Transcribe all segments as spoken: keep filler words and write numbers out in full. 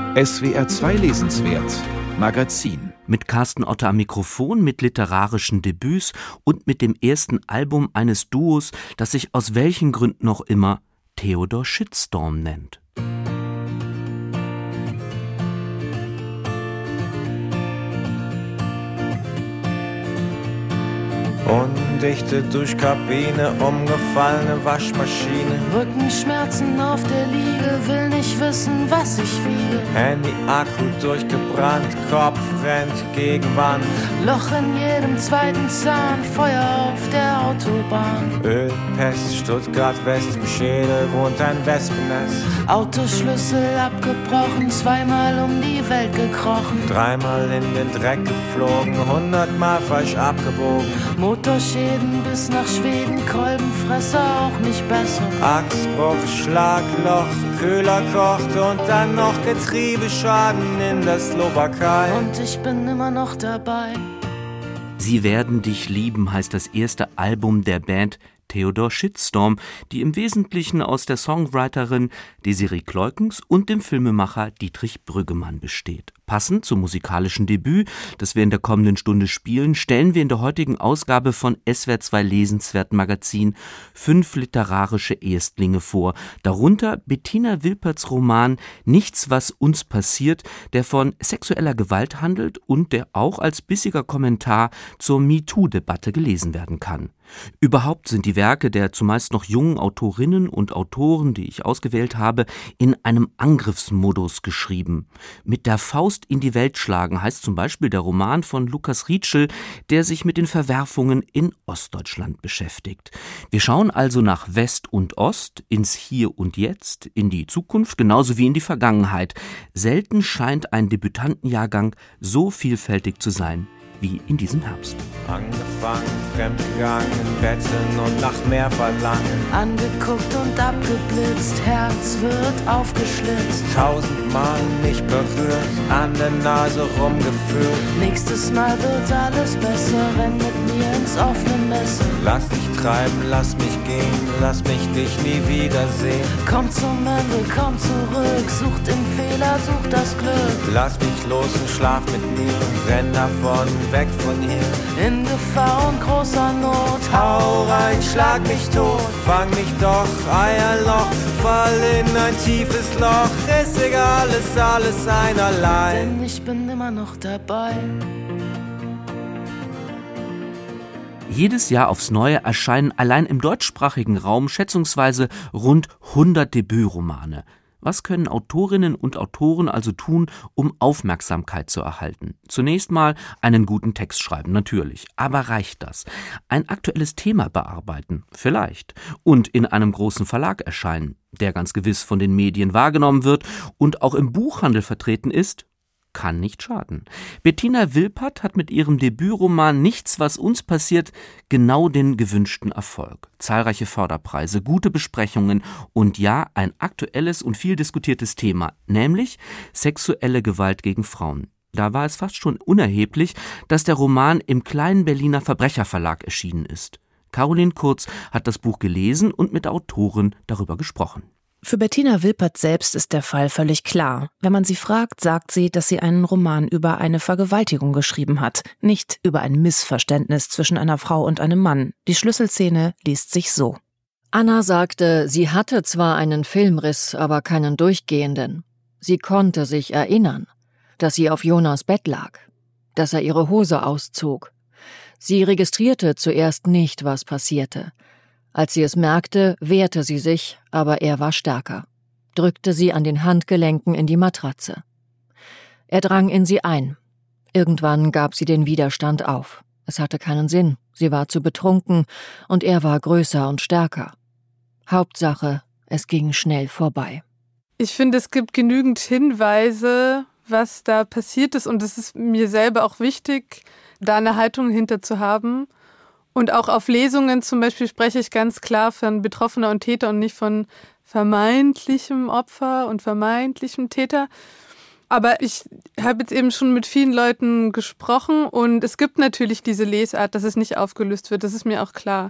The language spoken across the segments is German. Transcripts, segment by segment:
S W R zwei Lesenswert Magazin. Mit Carsten Otte am Mikrofon, mit literarischen Debüts und mit dem ersten Album eines Duos, das sich aus welchen Gründen noch immer Theodor Shitstorm nennt. Undichte Duschkabine, umgefallene Waschmaschine. Rückenschmerzen auf der Liege, will nicht wissen, was ich wiege. Handy-Akku durchgebrannt, Kopf rennt gegen Wand. Loch in jedem zweiten Zahn, Feuer auf der Autobahn. Ölpest, Stuttgart West, im Schädel wohnt ein Wespennest. Autoschlüssel abgebrochen, zweimal um die Welt gekrochen. Dreimal in den Dreck geflogen, hundertmal falsch abgebogen. Motorschäden bis nach Schweden, Kolbenfresser auch nicht besser. Achsbruch, Schlagloch, Köhler kocht und dann noch Getriebeschaden in der Slowakei. Und ich bin immer noch dabei. Sie werden dich lieben heißt das erste Album der Band Theodor Shitstorm, die im Wesentlichen aus der Songwriterin Desiree Kleukens und dem Filmemacher Dietrich Brüggemann besteht. Passend zum musikalischen Debüt, das wir in der kommenden Stunde spielen, stellen wir in der heutigen Ausgabe von S W R zwei Lesenswert Magazin fünf literarische Erstlinge vor, darunter Bettina Wilperts Roman Nichts, was uns passiert, der von sexueller Gewalt handelt und der auch als bissiger Kommentar zur MeToo-Debatte gelesen werden kann. Überhaupt sind die Werke der zumeist noch jungen Autorinnen und Autoren, die ich ausgewählt habe, in einem Angriffsmodus geschrieben. Mit der Faust in die Welt schlagen heißt zum Beispiel der Roman von Lukas Rietschel, der sich mit den Verwerfungen in Ostdeutschland beschäftigt. Wir schauen also nach West und Ost, ins Hier und Jetzt, in die Zukunft genauso wie in die Vergangenheit. Selten scheint ein Debütantenjahrgang so vielfältig zu sein wie in diesem Herbst. Angefangen, fremdgegangen, betteln und nach mehr verlangen. Angeguckt und abgeblitzt, Herz wird aufgeschlitzt. Tausendmal nicht berührt, an der Nase rumgeführt. Nächstes Mal wird alles besser, renn mit mir ins offene Messer. Lass dich treiben, lass mich gehen, lass mich dich nie wiedersehen. Komm zum Ende, komm zurück, such den Fehler, such das Glück. Lass mich los und schlaf mit mir, renn davon, weg von hier. In Gefahr und großer Not, hau rein, schlag mich tot, fang mich doch, Eierloch, fall in ein tiefes Loch, ist egal, ist alles einerlei. Denn ich bin immer noch dabei. Jedes Jahr aufs Neue erscheinen allein im deutschsprachigen Raum schätzungsweise rund hundert Debütromane. Was können Autorinnen und Autoren also tun, um Aufmerksamkeit zu erhalten? Zunächst mal einen guten Text schreiben, natürlich. Aber reicht das? Ein aktuelles Thema bearbeiten? Vielleicht. Und in einem großen Verlag erscheinen, der ganz gewiss von den Medien wahrgenommen wird und auch im Buchhandel vertreten ist? Kann nicht schaden. Bettina Wilpert hat mit ihrem Debütroman Nichts, was uns passiert, genau den gewünschten Erfolg. Zahlreiche Förderpreise, gute Besprechungen und ja, ein aktuelles und viel diskutiertes Thema, nämlich sexuelle Gewalt gegen Frauen. Da war es fast schon unerheblich, dass der Roman im kleinen Berliner Verbrecherverlag erschienen ist. Caroline Kurz hat das Buch gelesen und mit der Autorin darüber gesprochen. Für Bettina Wilpert selbst ist der Fall völlig klar. Wenn man sie fragt, sagt sie, dass sie einen Roman über eine Vergewaltigung geschrieben hat, nicht über ein Missverständnis zwischen einer Frau und einem Mann. Die Schlüsselszene liest sich so. Anna sagte, sie hatte zwar einen Filmriss, aber keinen durchgehenden. Sie konnte sich erinnern, dass sie auf Jonas Bett lag, dass er ihre Hose auszog. Sie registrierte zuerst nicht, was passierte. Als sie es merkte, wehrte sie sich, aber er war stärker, drückte sie an den Handgelenken in die Matratze. Er drang in sie ein. Irgendwann gab sie den Widerstand auf. Es hatte keinen Sinn, sie war zu betrunken und er war größer und stärker. Hauptsache, es ging schnell vorbei. Ich finde, es gibt genügend Hinweise, was da passiert ist und es ist mir selber auch wichtig, da eine Haltung hinter zu haben. Und auch auf Lesungen zum Beispiel spreche ich ganz klar von Betroffener und Täter und nicht von vermeintlichem Opfer und vermeintlichem Täter. Aber ich habe jetzt eben schon mit vielen Leuten gesprochen und es gibt natürlich diese Lesart, dass es nicht aufgelöst wird, das ist mir auch klar.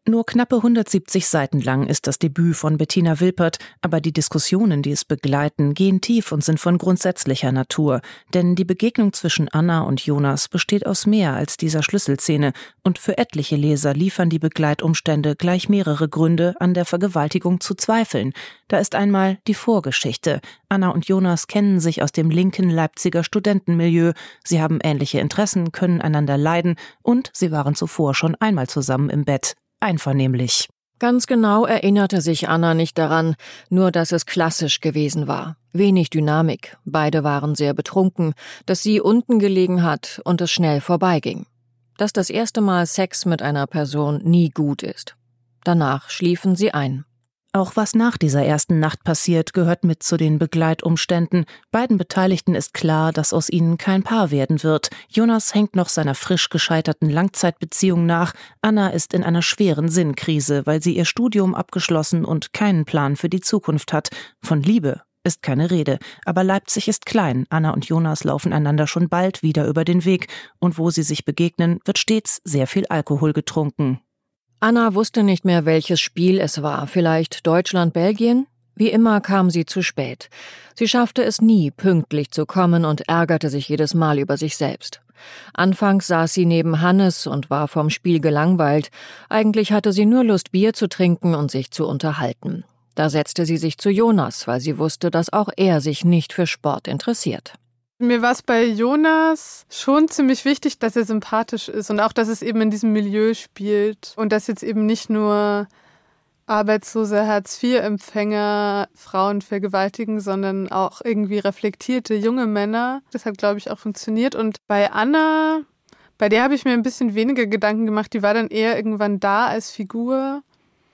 Nur knappe hundertsiebzig Seiten lang ist das Debüt von Bettina Wilpert, aber die Diskussionen, die es begleiten, gehen tief und sind von grundsätzlicher Natur. Denn die Begegnung zwischen Anna und Jonas besteht aus mehr als dieser Schlüsselszene und für etliche Leser liefern die Begleitumstände gleich mehrere Gründe, an der Vergewaltigung zu zweifeln. Da ist einmal die Vorgeschichte. Anna und Jonas kennen sich aus dem linken Leipziger Studentenmilieu. Sie haben ähnliche Interessen, können einander leiden und sie waren zuvor schon einmal zusammen im Bett. Einvernehmlich. Ganz genau erinnerte sich Anna nicht daran, nur dass es klassisch gewesen war. Wenig Dynamik, beide waren sehr betrunken, dass sie unten gelegen hat und es schnell vorbeiging. Dass das erste Mal Sex mit einer Person nie gut ist. Danach schliefen sie ein. Auch was nach dieser ersten Nacht passiert, gehört mit zu den Begleitumständen. Beiden Beteiligten ist klar, dass aus ihnen kein Paar werden wird. Jonas hängt noch seiner frisch gescheiterten Langzeitbeziehung nach. Anna ist in einer schweren Sinnkrise, weil sie ihr Studium abgeschlossen und keinen Plan für die Zukunft hat. Von Liebe ist keine Rede. Aber Leipzig ist klein. Anna und Jonas laufen einander schon bald wieder über den Weg. Und wo sie sich begegnen, wird stets sehr viel Alkohol getrunken. Anna wusste nicht mehr, welches Spiel es war. Vielleicht Deutschland-Belgien? Wie immer kam sie zu spät. Sie schaffte es nie, pünktlich zu kommen und ärgerte sich jedes Mal über sich selbst. Anfangs saß sie neben Hannes und war vom Spiel gelangweilt. Eigentlich hatte sie nur Lust, Bier zu trinken und sich zu unterhalten. Da setzte sie sich zu Jonas, weil sie wusste, dass auch er sich nicht für Sport interessiert. Mir war es bei Jonas schon ziemlich wichtig, dass er sympathisch ist und auch, dass es eben in diesem Milieu spielt und dass jetzt eben nicht nur arbeitslose Hartz-vier-Empfänger Frauen vergewaltigen, sondern auch irgendwie reflektierte junge Männer. Das hat, glaube ich, auch funktioniert. Und bei Anna, bei der habe ich mir ein bisschen weniger Gedanken gemacht. Die war dann eher irgendwann da als Figur.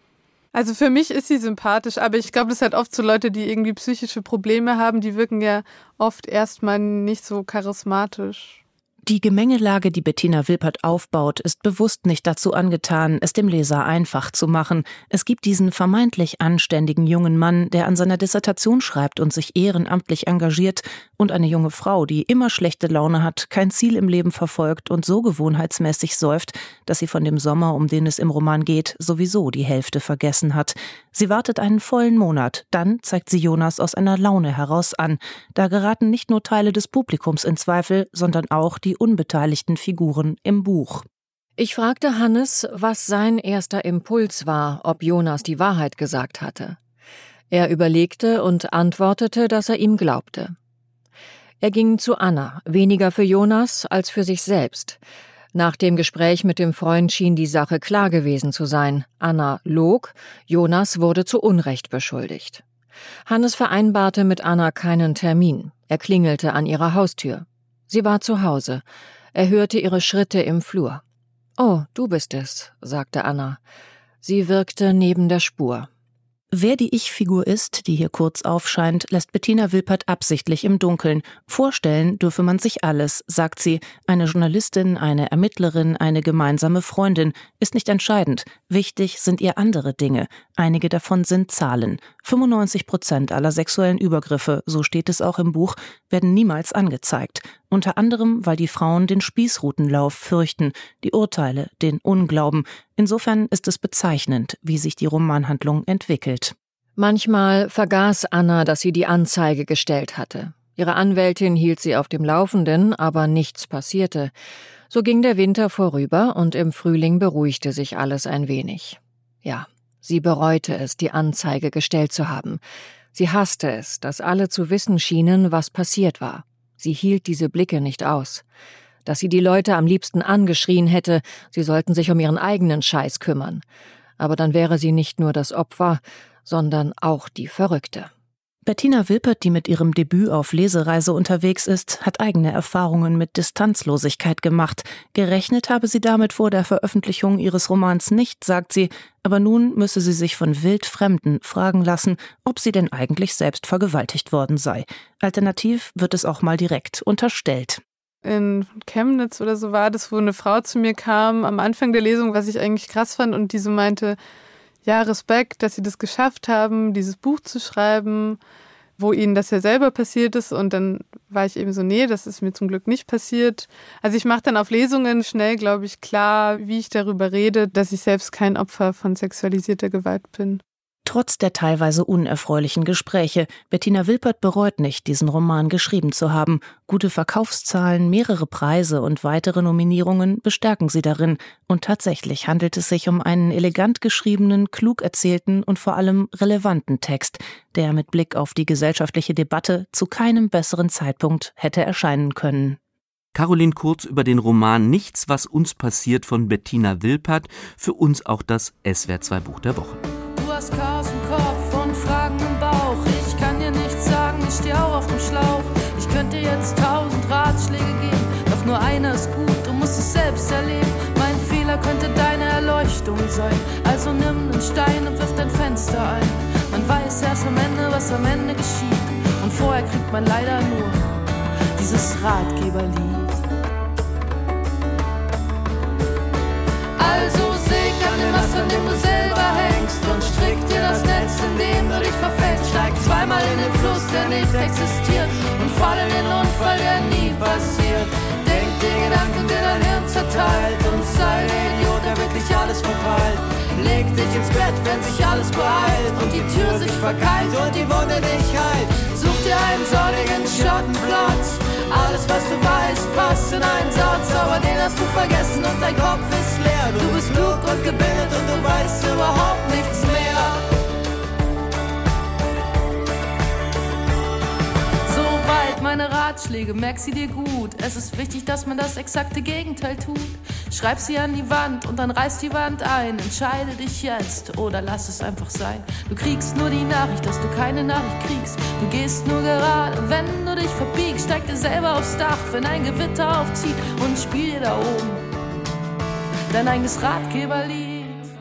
Also für mich ist sie sympathisch, aber ich glaube, das hat oft so Leute, die irgendwie psychische Probleme haben, die wirken ja oft erstmal nicht so charismatisch. Die Gemengelage, die Bettina Wilpert aufbaut, ist bewusst nicht dazu angetan, es dem Leser einfach zu machen. Es gibt diesen vermeintlich anständigen jungen Mann, der an seiner Dissertation schreibt und sich ehrenamtlich engagiert, und eine junge Frau, die immer schlechte Laune hat, kein Ziel im Leben verfolgt und so gewohnheitsmäßig säuft, dass sie von dem Sommer, um den es im Roman geht, sowieso die Hälfte vergessen hat. Sie wartet einen vollen Monat, dann zeigt sie Jonas aus einer Laune heraus an. Da geraten nicht nur Teile des Publikums in Zweifel, sondern auch die unbeteiligten Figuren im Buch. Ich fragte Hannes, was sein erster Impuls war, ob Jonas die Wahrheit gesagt hatte. Er überlegte und antwortete, dass er ihm glaubte. Er ging zu Anna, weniger für Jonas als für sich selbst. Nach dem Gespräch mit dem Freund schien die Sache klar gewesen zu sein. Anna log, Jonas wurde zu Unrecht beschuldigt. Hannes vereinbarte mit Anna keinen Termin. Er klingelte an ihrer Haustür. Sie war zu Hause. Er hörte ihre Schritte im Flur. »Oh, du bist es«, sagte Anna. Sie wirkte neben der Spur. Wer die Ich-Figur ist, die hier kurz aufscheint, lässt Bettina Wilpert absichtlich im Dunkeln. Vorstellen dürfe man sich alles, sagt sie. Eine Journalistin, eine Ermittlerin, eine gemeinsame Freundin ist nicht entscheidend. Wichtig sind ihr andere Dinge. Einige davon sind Zahlen. fünfundneunzig Prozent aller sexuellen Übergriffe, so steht es auch im Buch, werden niemals angezeigt. Unter anderem, weil die Frauen den Spießrutenlauf fürchten, die Urteile, den Unglauben. Insofern ist es bezeichnend, wie sich die Romanhandlung entwickelt. Manchmal vergaß Anna, dass sie die Anzeige gestellt hatte. Ihre Anwältin hielt sie auf dem Laufenden, aber nichts passierte. So ging der Winter vorüber und im Frühling beruhigte sich alles ein wenig. Ja, sie bereute es, die Anzeige gestellt zu haben. Sie hasste es, dass alle zu wissen schienen, was passiert war. Sie hielt diese Blicke nicht aus. Dass sie die Leute am liebsten angeschrien hätte, sie sollten sich um ihren eigenen Scheiß kümmern. Aber dann wäre sie nicht nur das Opfer, sondern auch die Verrückte. Bettina Wilpert, die mit ihrem Debüt auf Lesereise unterwegs ist, hat eigene Erfahrungen mit Distanzlosigkeit gemacht. Gerechnet habe sie damit vor der Veröffentlichung ihres Romans nicht, sagt sie, aber nun müsse sie sich von Wildfremden fragen lassen, ob sie denn eigentlich selbst vergewaltigt worden sei. Alternativ wird es auch mal direkt unterstellt. In Chemnitz oder so war das, wo eine Frau zu mir kam am Anfang der Lesung, was ich eigentlich krass fand, und die so meinte, ja, Respekt, dass sie das geschafft haben, dieses Buch zu schreiben. wo ihnen das ja selber passiert ist. Und dann war ich eben so, nee, das ist mir zum Glück nicht passiert. Also ich mache dann auf Lesungen schnell, glaube ich, klar, wie ich darüber rede, dass ich selbst kein Opfer von sexualisierter Gewalt bin. Trotz der teilweise unerfreulichen Gespräche, Bettina Wilpert bereut nicht, diesen Roman geschrieben zu haben. Gute Verkaufszahlen, mehrere Preise und weitere Nominierungen bestärken sie darin. Und tatsächlich handelt es sich um einen elegant geschriebenen, klug erzählten und vor allem relevanten Text, der mit Blick auf die gesellschaftliche Debatte zu keinem besseren Zeitpunkt hätte erscheinen können. Caroline Kurz über den Roman Nichts, was uns passiert von Bettina Wilpert, für uns auch das S W R zwei Buch der Woche. Du hast Chaos im Kopf und Fragen im Bauch. Ich kann dir nichts sagen, ich stehe auch auf dem Schlauch. Ich könnte dir jetzt tausend Ratschläge geben, doch nur einer ist gut, du musst es selbst erleben. Mein Fehler könnte deine Erleuchtung sein, also nimm einen Stein und wirf dein Fenster ein. Man weiß erst am Ende, was am Ende geschieht, und vorher kriegt man leider nur dieses Ratgeberlied. Also säg an dem Ast, an dem du selber hängst, und strick dir das Netz, in dem du dich verfängst. Steig zweimal in den Fluss, der nicht existiert, und fall in den Unfall, der nie passiert. Denk dir Gedanken, der dein Hirn zerteilt, und sei der Idiot, der wirklich alles verpeilt. Leg dich ins Bett, wenn sich alles beeilt und die Tür sich verkeilt und die Wunde dich heilt. Such dir einen sonnigen Schattenplatz, alles was du weißt passt in einen Satz, aber den hast du vergessen und dein Kopf ist leer. Du bist klug und gebildet und du weißt überhaupt nichts mehr. Soweit meine Ratschläge, merk sie dir gut. Es ist wichtig, dass man das exakte Gegenteil tut. Schreib sie an die Wand und dann reiß die Wand ein. Entscheide dich jetzt oder lass es einfach sein. Du kriegst nur die Nachricht, dass du keine Nachricht kriegst. Du gehst nur gerade, wenn du dich verbiegst. Steig dir selber aufs Dach, wenn ein Gewitter aufzieht, und spiel dir da oben dein eigenes Ratgeberlied.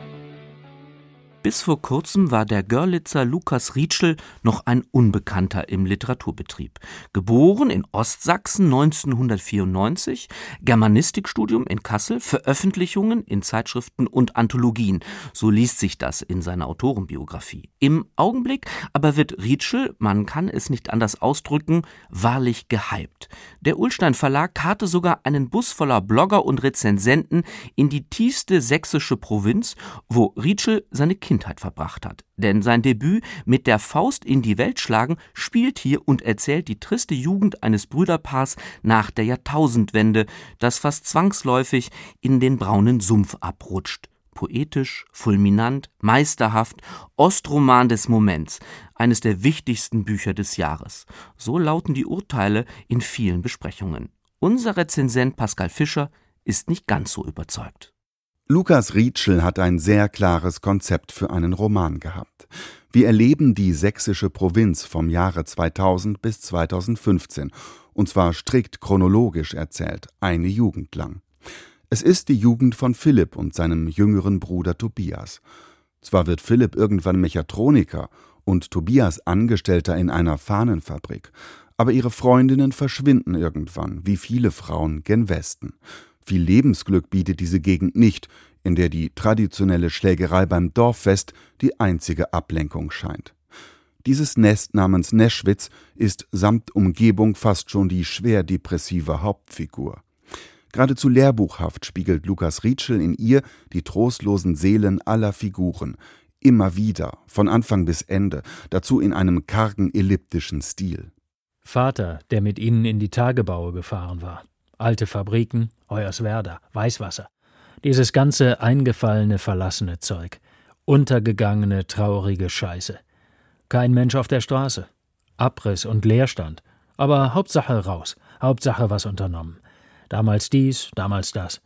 Bis vor kurzem war der Görlitzer Lukas Rietschel noch ein Unbekannter im Literaturbetrieb. Geboren in Ostsachsen neunzehnhundertvierundneunzig, Germanistikstudium in Kassel, Veröffentlichungen in Zeitschriften und Anthologien. So liest sich das in seiner Autorenbiografie. Im Augenblick aber wird Rietschel, man kann es nicht anders ausdrücken, wahrlich gehypt. Der Ullstein Verlag karrte sogar einen Bus voller Blogger und Rezensenten in die tiefste sächsische Provinz, wo Rietschel seine Kindheit verbracht hat. Denn sein Debüt Mit der Faust in die Welt schlagen spielt hier und erzählt die triste Jugend eines Brüderpaars nach der Jahrtausendwende, das fast zwangsläufig in den braunen Sumpf abrutscht. Poetisch, fulminant, meisterhaft, Ostroman des Moments, eines der wichtigsten Bücher des Jahres. So lauten die Urteile in vielen Besprechungen. Unser Rezensent Pascal Fischer ist nicht ganz so überzeugt. Lukas Rietschel hat ein sehr klares Konzept für einen Roman gehabt. Wir erleben die sächsische Provinz vom Jahre zweitausend bis zweitausendfünfzehn, und zwar strikt chronologisch erzählt, eine Jugend lang. Es ist die Jugend von Philipp und seinem jüngeren Bruder Tobias. Zwar wird Philipp irgendwann Mechatroniker und Tobias Angestellter in einer Fahnenfabrik, aber ihre Freundinnen verschwinden irgendwann, wie viele Frauen gen Westen. Viel Lebensglück bietet diese Gegend nicht, in der die traditionelle Schlägerei beim Dorffest die einzige Ablenkung scheint. Dieses Nest namens Neschwitz ist samt Umgebung fast schon die schwer depressive Hauptfigur. Geradezu lehrbuchhaft spiegelt Lukas Rietschel in ihr die trostlosen Seelen aller Figuren, immer wieder, von Anfang bis Ende, dazu in einem kargen elliptischen Stil. Vater, der mit ihnen in die Tagebaue gefahren war. Alte Fabriken, Hoyerswerda, Weißwasser. Dieses ganze eingefallene, verlassene Zeug. Untergegangene, traurige Scheiße. Kein Mensch auf der Straße. Abriss und Leerstand. Aber Hauptsache raus. Hauptsache was unternommen. Damals dies, damals das.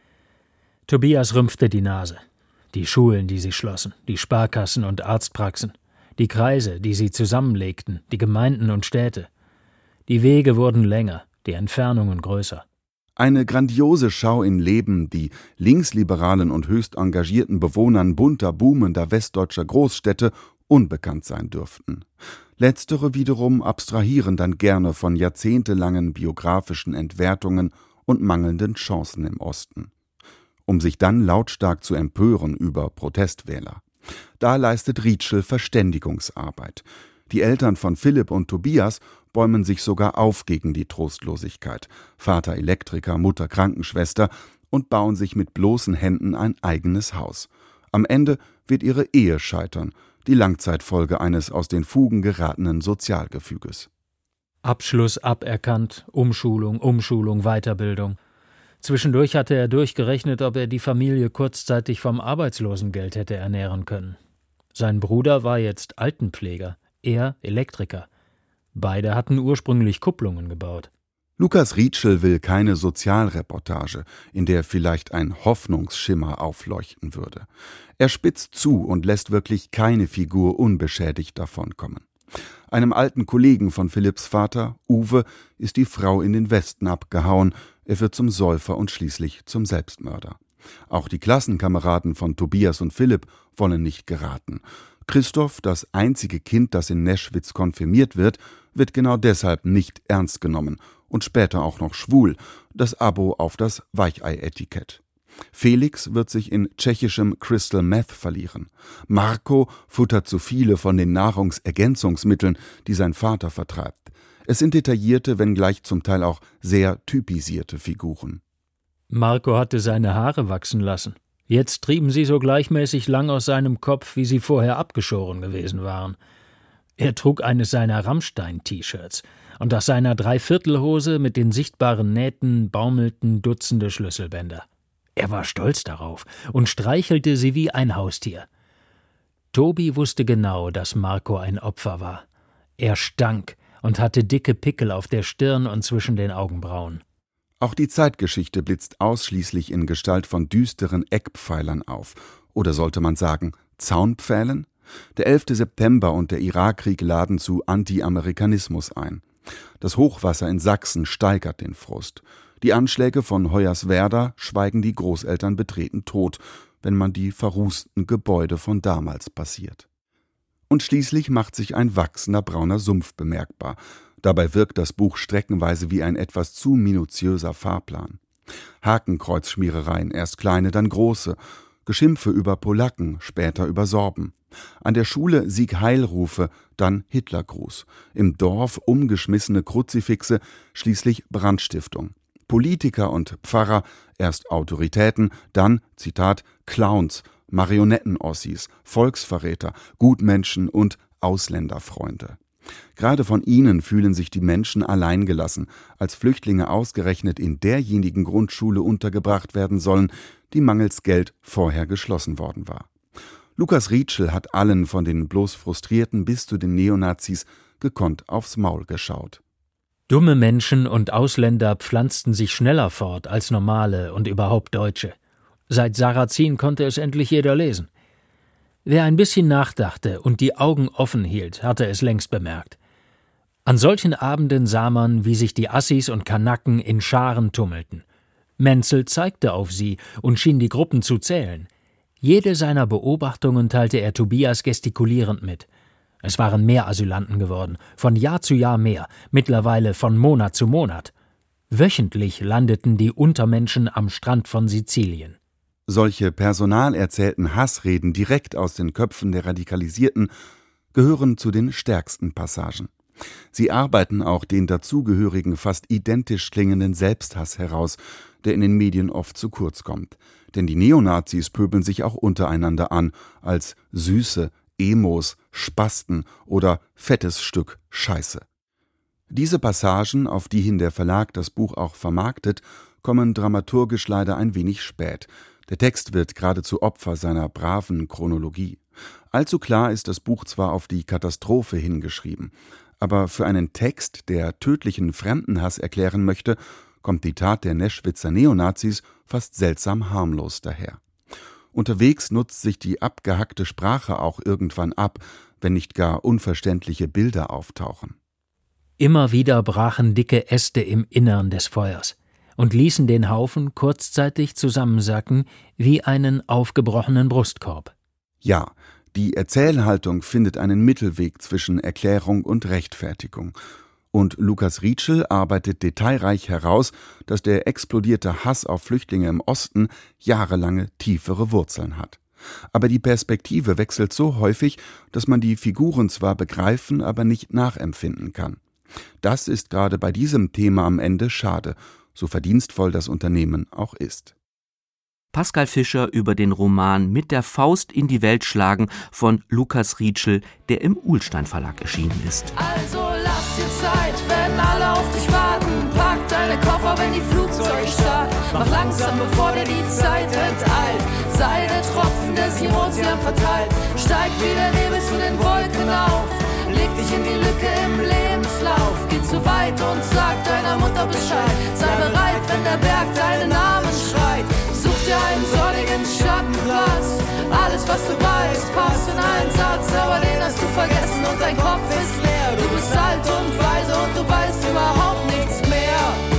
Tobias rümpfte die Nase. Die Schulen, die sie schlossen. Die Sparkassen und Arztpraxen. Die Kreise, die sie zusammenlegten. Die Gemeinden und Städte. Die Wege wurden länger. Die Entfernungen größer. Eine grandiose Schau in Leben, die linksliberalen und höchst engagierten Bewohnern bunter, boomender westdeutscher Großstädte unbekannt sein dürften. Letztere wiederum abstrahieren dann gerne von jahrzehntelangen biografischen Entwertungen und mangelnden Chancen im Osten. Um sich dann lautstark zu empören über Protestwähler. Da leistet Rietschel Verständigungsarbeit. Die Eltern von Philipp und Tobias bäumen sich sogar auf gegen die Trostlosigkeit. Vater Elektriker, Mutter Krankenschwester und bauen sich mit bloßen Händen ein eigenes Haus. Am Ende wird ihre Ehe scheitern, die Langzeitfolge eines aus den Fugen geratenen Sozialgefüges. Abschluss aberkannt, Umschulung, Umschulung, Weiterbildung. Zwischendurch hatte er durchgerechnet, ob er die Familie kurzzeitig vom Arbeitslosengeld hätte ernähren können. Sein Bruder war jetzt Altenpfleger, er Elektriker. Beide hatten ursprünglich Kupplungen gebaut. Lukas Rietschel will keine Sozialreportage, in der vielleicht ein Hoffnungsschimmer aufleuchten würde. Er spitzt zu und lässt wirklich keine Figur unbeschädigt davonkommen. Einem alten Kollegen von Philipps Vater, Uwe, ist die Frau in den Westen abgehauen, er wird zum Säufer und schließlich zum Selbstmörder. Auch die Klassenkameraden von Tobias und Philipp wollen nicht geraten. Christoph, das einzige Kind, das in Neschwitz konfirmiert wird, wird genau deshalb nicht ernst genommen und später auch noch schwul, das Abo auf das Weichei-Etikett. Felix wird sich in tschechischem Crystal Meth verlieren. Marco futtert zu viele von den Nahrungsergänzungsmitteln, die sein Vater vertreibt. Es sind detaillierte, wenngleich zum Teil auch sehr typisierte Figuren. Marco hatte seine Haare wachsen lassen. Jetzt trieben sie so gleichmäßig lang aus seinem Kopf, wie sie vorher abgeschoren gewesen waren. Er trug eines seiner Rammstein-T-Shirts, und aus seiner Dreiviertelhose mit den sichtbaren Nähten baumelten Dutzende Schlüsselbänder. Er war stolz darauf und streichelte sie wie ein Haustier. Tobi wusste genau, dass Marco ein Opfer war. Er stank und hatte dicke Pickel auf der Stirn und zwischen den Augenbrauen. Auch die Zeitgeschichte blitzt ausschließlich in Gestalt von düsteren Eckpfeilern auf. Oder sollte man sagen, Zaunpfählen? Der elfte September und der Irakkrieg laden zu Anti-Amerikanismus ein. Das Hochwasser in Sachsen steigert den Frust. Die Anschläge von Hoyerswerda schweigen die Großeltern betreten tot, wenn man die verrußten Gebäude von damals passiert. Und schließlich macht sich ein wachsender brauner Sumpf bemerkbar. Dabei wirkt das Buch streckenweise wie ein etwas zu minutiöser Fahrplan. Hakenkreuzschmierereien, erst kleine, dann große. Geschimpfe über Polacken, später über Sorben. An der Schule Sieg-Heil-Rufe, dann Hitlergruß. Im Dorf umgeschmissene Kruzifixe, schließlich Brandstiftung. Politiker und Pfarrer, erst Autoritäten, dann, Zitat, Clowns, Marionettenossis, Volksverräter, Gutmenschen und Ausländerfreunde. Gerade von ihnen fühlen sich die Menschen alleingelassen, als Flüchtlinge ausgerechnet in derjenigen Grundschule untergebracht werden sollen, die mangels Geld vorher geschlossen worden war. Lukas Rietschel hat allen, von den bloß Frustrierten bis zu den Neonazis, gekonnt aufs Maul geschaut. Dumme Menschen und Ausländer pflanzten sich schneller fort als normale und überhaupt Deutsche. Seit Sarrazin konnte es endlich jeder lesen. Wer ein bisschen nachdachte und die Augen offen hielt, hatte es längst bemerkt. An solchen Abenden sah man, wie sich die Assis und Kanaken in Scharen tummelten. Menzel zeigte auf sie und schien die Gruppen zu zählen. Jede seiner Beobachtungen teilte er Tobias gestikulierend mit. Es waren mehr Asylanten geworden, von Jahr zu Jahr mehr, mittlerweile von Monat zu Monat. Wöchentlich landeten die Untermenschen am Strand von Sizilien. Solche personal erzählten Hassreden direkt aus den Köpfen der Radikalisierten gehören zu den stärksten Passagen. Sie arbeiten auch den dazugehörigen, fast identisch klingenden Selbsthass heraus, der in den Medien oft zu kurz kommt. Denn die Neonazis pöbeln sich auch untereinander an, als Süße, Emos, Spasten oder fettes Stück Scheiße. Diese Passagen, auf die hin der Verlag das Buch auch vermarktet, kommen dramaturgisch leider ein wenig spät. Der Text wird geradezu Opfer seiner braven Chronologie. Allzu klar ist das Buch zwar auf die Katastrophe hingeschrieben, aber für einen Text, der tödlichen Fremdenhass erklären möchte, kommt die Tat der Neschwitzer Neonazis fast seltsam harmlos daher. Unterwegs nutzt sich die abgehackte Sprache auch irgendwann ab, wenn nicht gar unverständliche Bilder auftauchen. Immer wieder brachen dicke Äste im Innern des Feuers und ließen den Haufen kurzzeitig zusammensacken wie einen aufgebrochenen Brustkorb. Ja, die Erzählhaltung findet einen Mittelweg zwischen Erklärung und Rechtfertigung. Und Lukas Rietschel arbeitet detailreich heraus, dass der explodierte Hass auf Flüchtlinge im Osten jahrelange tiefere Wurzeln hat. Aber die Perspektive wechselt so häufig, dass man die Figuren zwar begreifen, aber nicht nachempfinden kann. Das ist gerade bei diesem Thema am Ende schade, so verdienstvoll das Unternehmen auch ist. Pascal Fischer über den Roman Mit der Faust in die Welt schlagen von Lukas Rietschel, der im Uhlstein Verlag erschienen ist. Also lass dir Zeit, wenn alle auf dich warten. Pack deine Koffer, wenn die Flugzeuge starten. Mach langsam, bevor dir die Zeit enteilt. Sei der Tropfen, der sich im Ozean verteilt. Steig wie der Nebel zu den Wolken auf. Leg dich in die Lücke im Lebenslauf. Geh zu weit und sag deiner Mutter Bescheid. Sei bereit, wenn der Berg deinen Namen schreit. Such dir einen sonnigen Schattenplatz. Alles, was du weißt, passt in einen Satz. Aber den hast du vergessen und dein Kopf ist leer. Du bist alt und weise und du weißt überhaupt nichts mehr.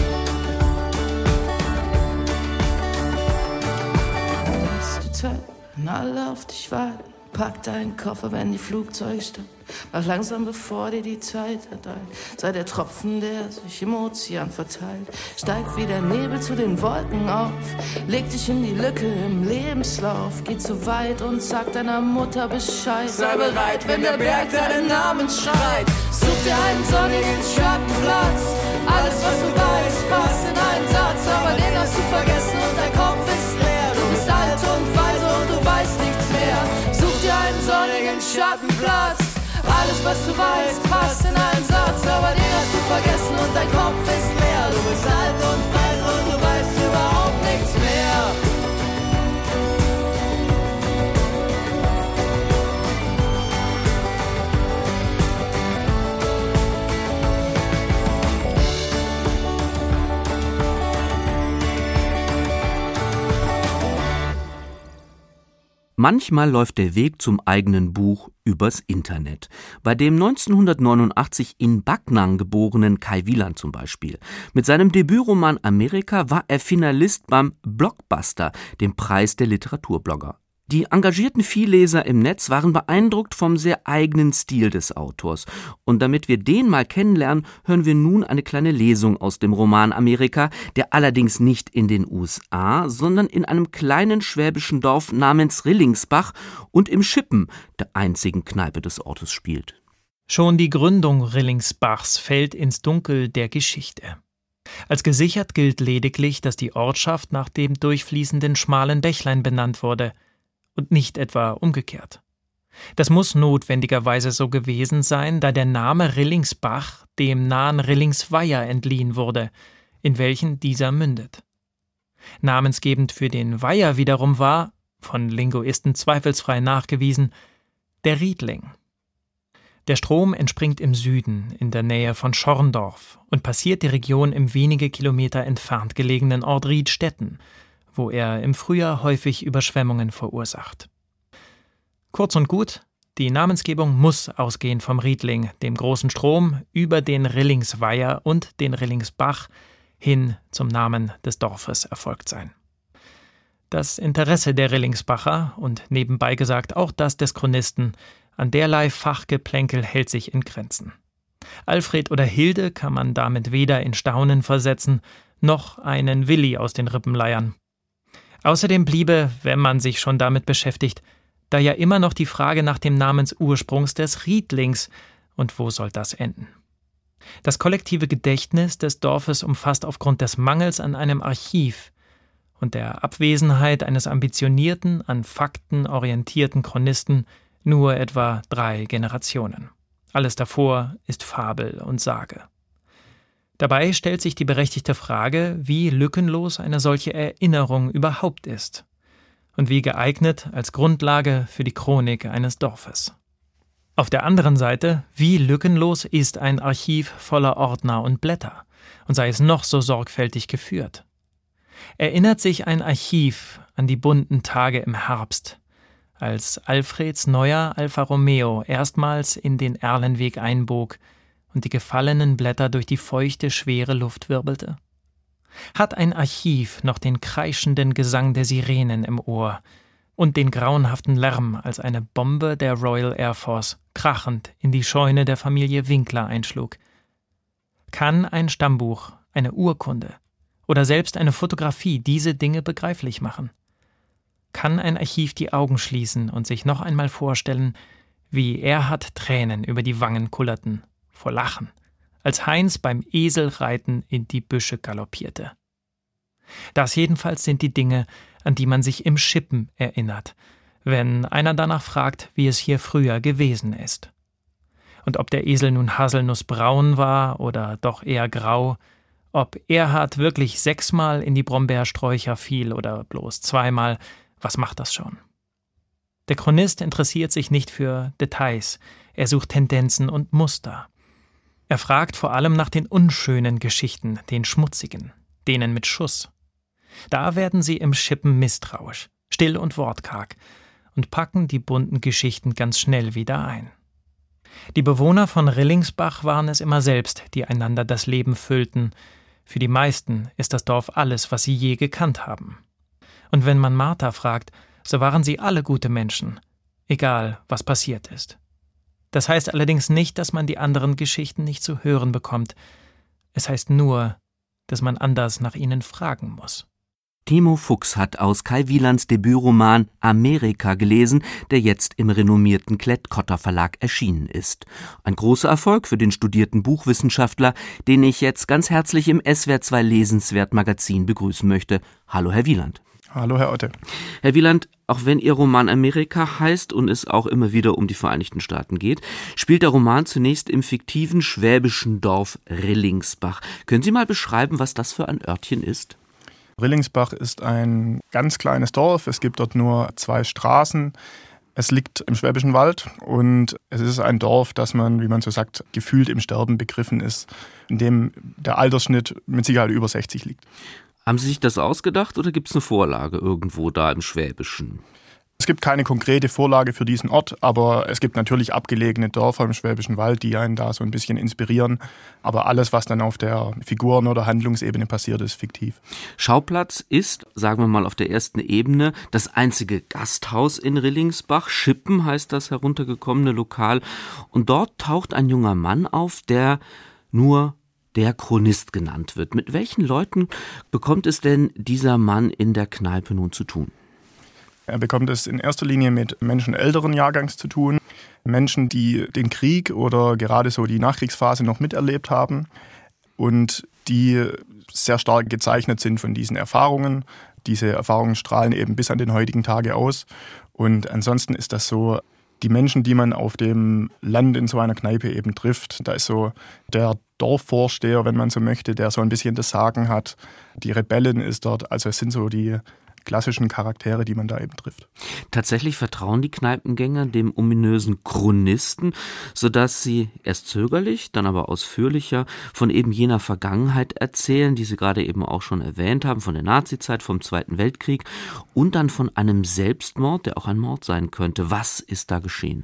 Hast du Zeit, wenn alle auf dich warten. Pack deinen Koffer, wenn die Flugzeuge starten. Mach langsam, bevor dir die Zeit enteilt. Sei der Tropfen, der sich im Ozean verteilt. Steig wie der Nebel zu den Wolken auf. Leg dich in die Lücke im Lebenslauf. Geh zu weit und sag deiner Mutter Bescheid. Sei bereit, wenn der Berg deinen Namen schreit. Such dir einen sonnigen Schattenplatz. Alles, was du weißt, passt in einen Satz. Aber den hast du vergessen und dein Kopf ist leer. Du bist alt und weise und du weißt nichts mehr. Such dir einen sonnigen Schattenplatz. Alles, was du weißt, passt in einen Satz. Aber den hast du vergessen und dein Kopf ist leer. Du bist alt und weise und du weißt überhaupt nichts mehr. Manchmal läuft der Weg zum eigenen Buch übers Internet. Bei dem neunzehnhundertneunundachtzig in Backnang geborenen Kai Wieland zum Beispiel. Mit seinem Debütroman Amerika war er Finalist beim Blockbuster, dem Preis der Literaturblogger. Die engagierten Vielleser im Netz waren beeindruckt vom sehr eigenen Stil des Autors. Und damit wir den mal kennenlernen, hören wir nun eine kleine Lesung aus dem Roman Amerika, der allerdings nicht in den U S A, sondern in einem kleinen schwäbischen Dorf namens Rillingsbach und im Schippen, der einzigen Kneipe des Ortes, spielt. Schon die Gründung Rillingsbachs fällt ins Dunkel der Geschichte. Als gesichert gilt lediglich, dass die Ortschaft nach dem durchfließenden schmalen Bächlein benannt wurde. Und nicht etwa umgekehrt. Das muss notwendigerweise so gewesen sein, da der Name Rillingsbach dem nahen Rillingsweiher entliehen wurde, in welchen dieser mündet. Namensgebend für den Weiher wiederum war, von Linguisten zweifelsfrei nachgewiesen, der Riedling. Der Strom entspringt im Süden, in der Nähe von Schorndorf und passiert die Region im wenige Kilometer entfernt gelegenen Ort Riedstetten, wo er im Frühjahr häufig Überschwemmungen verursacht. Kurz und gut, die Namensgebung muss ausgehend vom Riedling, dem großen Strom, über den Rillingsweiher und den Rillingsbach hin zum Namen des Dorfes erfolgt sein. Das Interesse der Rillingsbacher und nebenbei gesagt auch das des Chronisten an derlei Fachgeplänkel hält sich in Grenzen. Alfred oder Hilde kann man damit weder in Staunen versetzen, noch einen Willi aus den Rippen leiern. Außerdem bliebe, wenn man sich schon damit beschäftigt, da ja immer noch die Frage nach dem Namensursprungs des Riedlings, und wo soll das enden? Das kollektive Gedächtnis des Dorfes umfasst aufgrund des Mangels an einem Archiv und der Abwesenheit eines ambitionierten, an Fakten orientierten Chronisten nur etwa drei Generationen. Alles davor ist Fabel und Sage. Dabei stellt sich die berechtigte Frage, wie lückenlos eine solche Erinnerung überhaupt ist und wie geeignet als Grundlage für die Chronik eines Dorfes. Auf der anderen Seite, wie lückenlos ist ein Archiv voller Ordner und Blätter, und sei es noch so sorgfältig geführt. Erinnert sich ein Archiv an die bunten Tage im Herbst, als Alfreds neuer Alfa Romeo erstmals in den Erlenweg einbog und die gefallenen Blätter durch die feuchte, schwere Luft wirbelte? Hat ein Archiv noch den kreischenden Gesang der Sirenen im Ohr und den grauenhaften Lärm, als eine Bombe der Royal Air Force krachend in die Scheune der Familie Winkler einschlug? Kann ein Stammbuch, eine Urkunde oder selbst eine Fotografie diese Dinge begreiflich machen? kann ein Archiv die Augen schließen und sich noch einmal vorstellen, wie Erhard Tränen über die Wangen kullerten, vor Lachen, als Heinz beim Eselreiten in die Büsche galoppierte. Das jedenfalls sind die Dinge, an die man sich im Schippen erinnert, wenn einer danach fragt, wie es hier früher gewesen ist. Und ob der Esel nun haselnussbraun war oder doch eher grau, ob Erhard wirklich sechsmal in die Brombeersträucher fiel oder bloß zweimal, was macht das schon? Der Chronist interessiert sich nicht für Details, er sucht Tendenzen und Muster. Er fragt vor allem nach den unschönen Geschichten, den schmutzigen, denen mit Schuss. Da werden sie im Schippen misstrauisch, still und wortkarg und packen die bunten Geschichten ganz schnell wieder ein. Die Bewohner von Rillingsbach waren es immer selbst, die einander das Leben füllten. Für die meisten ist das Dorf alles, was sie je gekannt haben. Und wenn man Martha fragt, so waren sie alle gute Menschen, egal was passiert ist. Das heißt allerdings nicht, dass man die anderen Geschichten nicht zu hören bekommt. Es heißt nur, dass man anders nach ihnen fragen muss. Timo Fuchs hat aus Kai Wielands Debütroman Amerika gelesen, der jetzt im renommierten Klett-Cotta Verlag erschienen ist. Ein großer Erfolg für den studierten Buchwissenschaftler, den ich jetzt ganz herzlich im S W R zwei Lesenswert Magazin begrüßen möchte. Hallo, Herr Wieland. Hallo, Herr Otte. Herr Wieland, auch wenn Ihr Roman Amerika heißt und es auch immer wieder um die Vereinigten Staaten geht, spielt der Roman zunächst im fiktiven schwäbischen Dorf Rillingsbach. Können Sie mal beschreiben, was das für ein Örtchen ist? Rillingsbach ist ein ganz kleines Dorf. Es gibt dort nur zwei Straßen. Es liegt im Schwäbischen Wald und es ist ein Dorf, das man, wie man so sagt, gefühlt im Sterben begriffen ist, in dem der Altersschnitt mit Sicherheit über sechzig liegt. Haben Sie sich das ausgedacht oder gibt es eine Vorlage irgendwo da im Schwäbischen? Es gibt keine konkrete Vorlage für diesen Ort, aber es gibt natürlich abgelegene Dörfer im Schwäbischen Wald, die einen da so ein bisschen inspirieren. Aber alles, was dann auf der Figuren- oder Handlungsebene passiert, ist fiktiv. Schauplatz ist, sagen wir mal auf der ersten Ebene, das einzige Gasthaus in Rillingsbach. Schippen heißt das heruntergekommene Lokal. Und dort taucht ein junger Mann auf, der nur der Chronist genannt wird. Mit welchen Leuten bekommt es denn dieser Mann in der Kneipe nun zu tun? Er bekommt es in erster Linie mit Menschen älteren Jahrgangs zu tun, Menschen, die den Krieg oder gerade so die Nachkriegsphase noch miterlebt haben und die sehr stark gezeichnet sind von diesen Erfahrungen. Diese Erfahrungen strahlen eben bis an den heutigen Tage aus. Und ansonsten ist das so, die Menschen, die man auf dem Land in so einer Kneipe eben trifft, da ist so der Dorfvorsteher, wenn man so möchte, der so ein bisschen das Sagen hat. Die Rebellin ist dort, also es sind so die klassischen Charaktere, die man da eben trifft. Tatsächlich vertrauen die Kneipengänger dem ominösen Chronisten, sodass sie erst zögerlich, dann aber ausführlicher von eben jener Vergangenheit erzählen, die Sie gerade eben auch schon erwähnt haben, von der Nazizeit, vom Zweiten Weltkrieg und dann von einem Selbstmord, der auch ein Mord sein könnte. Was ist da geschehen?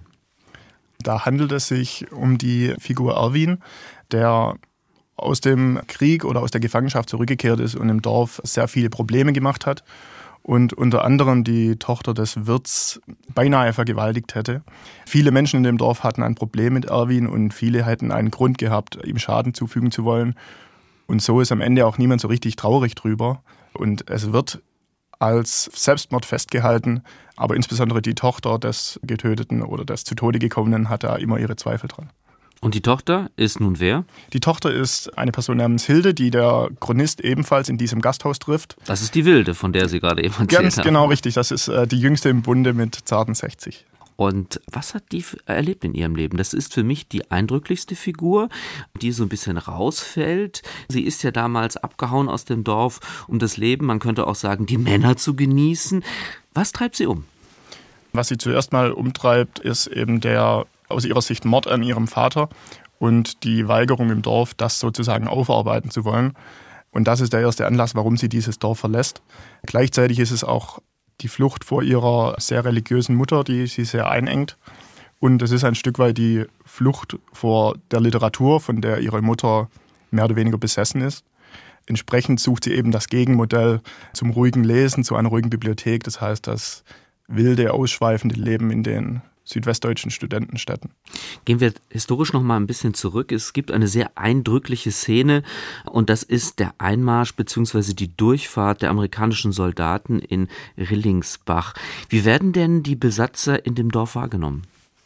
Da handelt es sich um die Figur Erwin, der aus dem Krieg oder aus der Gefangenschaft zurückgekehrt ist und im Dorf sehr viele Probleme gemacht hat und unter anderem die Tochter des Wirts beinahe vergewaltigt hätte. Viele Menschen in dem Dorf hatten ein Problem mit Erwin und viele hätten einen Grund gehabt, ihm Schaden zufügen zu wollen. Und so ist am Ende auch niemand so richtig traurig drüber. Und es wird als Selbstmord festgehalten, aber insbesondere die Tochter des Getöteten oder des zu Tode gekommenen hat da immer ihre Zweifel dran. Und die Tochter ist nun wer? Die Tochter ist eine Person namens Hilde, die der Chronist ebenfalls in diesem Gasthaus trifft. Das ist die Wilde, von der Sie gerade eben erzählt Ganz haben. Genau richtig, das ist äh, die jüngste im Bunde mit zarten sechzig. Und was hat die erlebt in ihrem Leben? Das ist für mich die eindrücklichste Figur, die so ein bisschen rausfällt. Sie ist ja damals abgehauen aus dem Dorf, um das Leben, man könnte auch sagen, die Männer zu genießen. Was treibt sie um? Was sie zuerst mal umtreibt, ist eben der aus ihrer Sicht Mord an ihrem Vater und die Weigerung im Dorf, das sozusagen aufarbeiten zu wollen. Und das ist der erste Anlass, warum sie dieses Dorf verlässt. Gleichzeitig ist es auch die Flucht vor ihrer sehr religiösen Mutter, die sie sehr einengt. Und es ist ein Stück weit die Flucht vor der Literatur, von der ihre Mutter mehr oder weniger besessen ist. Entsprechend sucht sie eben das Gegenmodell zum ruhigen Lesen, zu einer ruhigen Bibliothek. Das heißt, das wilde, ausschweifende Leben in den südwestdeutschen Studentenstädten. Gehen wir historisch noch mal ein bisschen zurück. Es gibt eine sehr eindrückliche Szene und das ist der Einmarsch bzw. die Durchfahrt der amerikanischen Soldaten in Rillingsbach. Wie werden denn die Besatzer in dem Dorf wahrgenommen?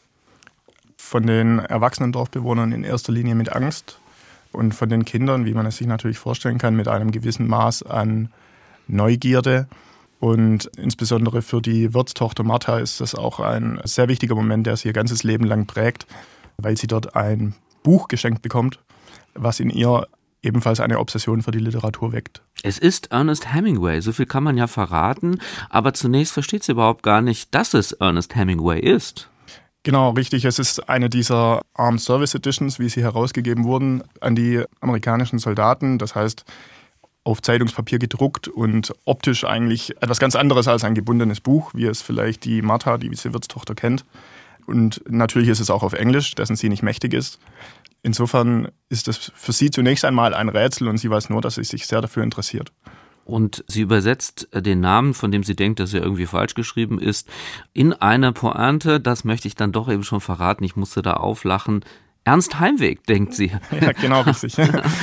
Von den erwachsenen Dorfbewohnern in erster Linie mit Angst und von den Kindern, wie man es sich natürlich vorstellen kann, mit einem gewissen Maß an Neugierde. Und insbesondere für die Wirtstochter Martha ist das auch ein sehr wichtiger Moment, der sie ihr ganzes Leben lang prägt, weil sie dort ein Buch geschenkt bekommt, was in ihr ebenfalls eine Obsession für die Literatur weckt. Es ist Ernest Hemingway, so viel kann man ja verraten, aber zunächst versteht sie überhaupt gar nicht, dass es Ernest Hemingway ist. Genau, richtig. Es ist eine dieser Armed Service Editions, wie sie herausgegeben wurden, an die amerikanischen Soldaten. Das heißt, auf Zeitungspapier gedruckt und optisch eigentlich etwas ganz anderes als ein gebundenes Buch, wie es vielleicht die Martha, die diese Wirtstochter, kennt. Und natürlich ist es auch auf Englisch, dessen sie nicht mächtig ist. Insofern ist es für sie zunächst einmal ein Rätsel und sie weiß nur, dass sie sich sehr dafür interessiert. Und sie übersetzt den Namen, von dem sie denkt, dass er irgendwie falsch geschrieben ist, in eine Pointe. Das möchte ich dann doch eben schon verraten. Ich musste da auflachen. Ernst Heimweg, denkt sie. Ja, genau, richtig.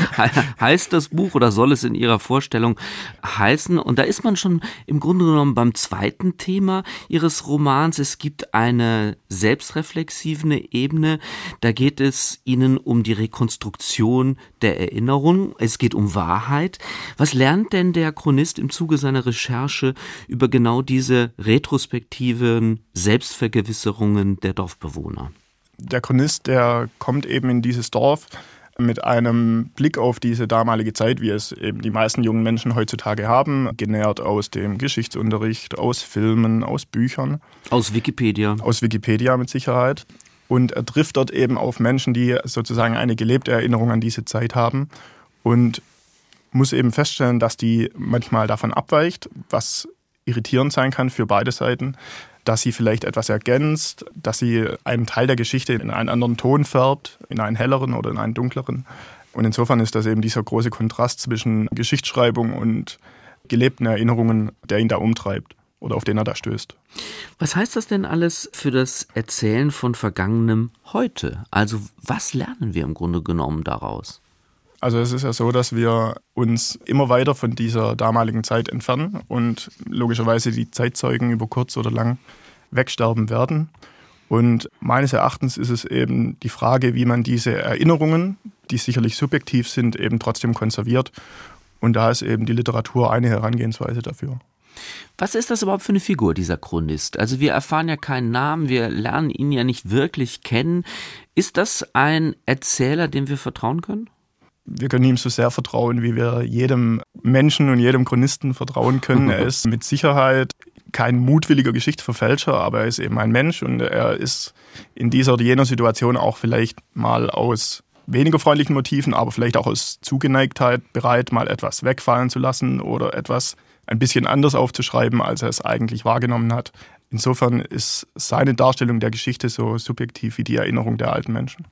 Heißt das Buch oder soll es in ihrer Vorstellung heißen? Und da ist man schon im Grunde genommen beim zweiten Thema ihres Romans. Es gibt eine selbstreflexive Ebene. Da geht es ihnen um die Rekonstruktion der Erinnerung. Es geht um Wahrheit. Was lernt denn der Chronist im Zuge seiner Recherche über genau diese retrospektiven Selbstvergewisserungen der Dorfbewohner? Der Chronist, der kommt eben in dieses Dorf mit einem Blick auf diese damalige Zeit, wie es eben die meisten jungen Menschen heutzutage haben, genährt aus dem Geschichtsunterricht, aus Filmen, aus Büchern. Aus Wikipedia. Aus Wikipedia mit Sicherheit. Und er trifft dort eben auf Menschen, die sozusagen eine gelebte Erinnerung an diese Zeit haben und muss eben feststellen, dass die manchmal davon abweicht, was irritierend sein kann für beide Seiten, dass sie vielleicht etwas ergänzt, dass sie einen Teil der Geschichte in einen anderen Ton färbt, in einen helleren oder in einen dunkleren. Und insofern ist das eben dieser große Kontrast zwischen Geschichtsschreibung und gelebten Erinnerungen, der ihn da umtreibt oder auf den er da stößt. Was heißt das denn alles für das Erzählen von Vergangenem heute? Also was lernen wir im Grunde genommen daraus? Also es ist ja so, dass wir uns immer weiter von dieser damaligen Zeit entfernen und logischerweise die Zeitzeugen über kurz oder lang wegsterben werden. Und meines Erachtens ist es eben die Frage, wie man diese Erinnerungen, die sicherlich subjektiv sind, eben trotzdem konserviert. Und da ist eben die Literatur eine Herangehensweise dafür. Was ist das überhaupt für eine Figur, dieser Chronist? Also wir erfahren ja keinen Namen, wir lernen ihn ja nicht wirklich kennen. Ist das ein Erzähler, dem wir vertrauen können? Wir können ihm so sehr vertrauen, wie wir jedem Menschen und jedem Chronisten vertrauen können. Er ist mit Sicherheit kein mutwilliger Geschichtsverfälscher, aber er ist eben ein Mensch und er ist in dieser oder jener Situation auch vielleicht mal aus weniger freundlichen Motiven, aber vielleicht auch aus Zugeneigtheit bereit, mal etwas wegfallen zu lassen oder etwas ein bisschen anders aufzuschreiben, als er es eigentlich wahrgenommen hat. Insofern ist seine Darstellung der Geschichte so subjektiv wie die Erinnerung der alten Menschen.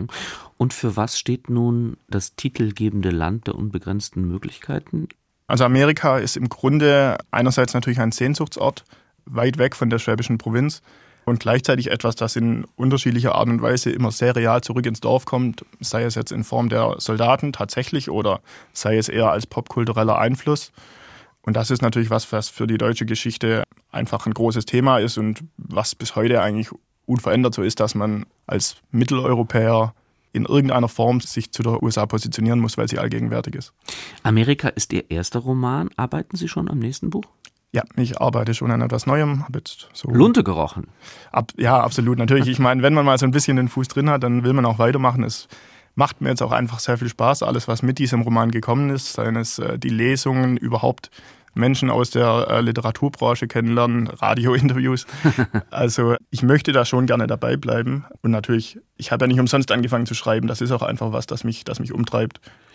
Und für was steht nun das titelgebende Land der unbegrenzten Möglichkeiten? Also Amerika ist im Grunde einerseits natürlich ein Sehnsuchtsort, weit weg von der schwäbischen Provinz und gleichzeitig etwas, das in unterschiedlicher Art und Weise immer sehr real zurück ins Dorf kommt, sei es jetzt in Form der Soldaten tatsächlich oder sei es eher als popkultureller Einfluss. Und das ist natürlich was, was für die deutsche Geschichte einfach ein großes Thema ist und was bis heute eigentlich unverändert so ist, dass man als Mitteleuropäer in irgendeiner Form sich zu der U S A positionieren muss, weil sie allgegenwärtig ist. Amerika ist Ihr erster Roman. Arbeiten Sie schon am nächsten Buch? Ja, ich arbeite schon an etwas Neuem. Hab jetzt so Lunte gerochen? Ab, ja, absolut. Natürlich. Ich meine, wenn man mal so ein bisschen den Fuß drin hat, dann will man auch weitermachen. Es macht mir jetzt auch einfach sehr viel Spaß, alles, was mit diesem Roman gekommen ist, seien es äh, die Lesungen, überhaupt Menschen aus der äh, Literaturbranche kennenlernen, Radiointerviews. Also ich möchte da schon gerne dabei bleiben. Und natürlich, ich habe ja nicht umsonst angefangen zu schreiben. Das ist auch einfach was, das mich, das mich umtreibt.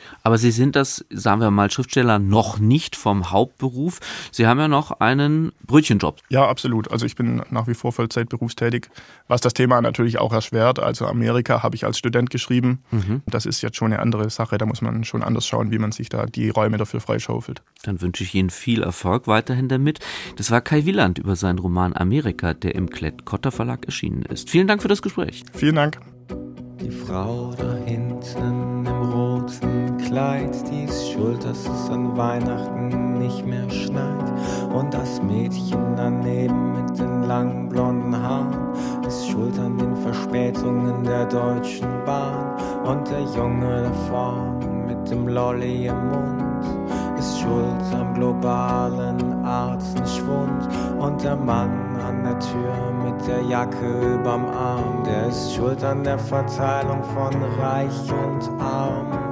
Aber Sie sind das, sagen wir mal, Schriftsteller noch nicht vom Hauptberuf. Sie haben ja noch einen Brötchenjob. Ja, absolut. Also ich bin nach wie vor Vollzeit berufstätig, was das Thema natürlich auch erschwert. Also Amerika habe ich als Student geschrieben. Mhm. Das ist jetzt schon eine andere Sache. Da muss man schon anders schauen, wie man sich da die Räume dafür freischaufelt. Dann wünsche ich Ihnen viel Erfolg weiterhin damit. Das war Kai Wieland über seinen Roman Amerika, der im Klett-Cotta Verlag erschienen ist. Vielen Dank für das Gespräch. Vielen Dank. Die Frau da hinten im roten Kleid, die ist schuld, dass es an Weihnachten nicht mehr schneit. Und das Mädchen daneben mit den langen blonden Haaren ist schuld an den Verspätungen der Deutschen Bahn. Und der Junge da vorn mit dem Lolli im Mund ist schuld am globalen Artenschwund. Und der Mann an der Tür mit der Jacke überm Arm, der ist schuld an der Verteilung von Reich und Arm.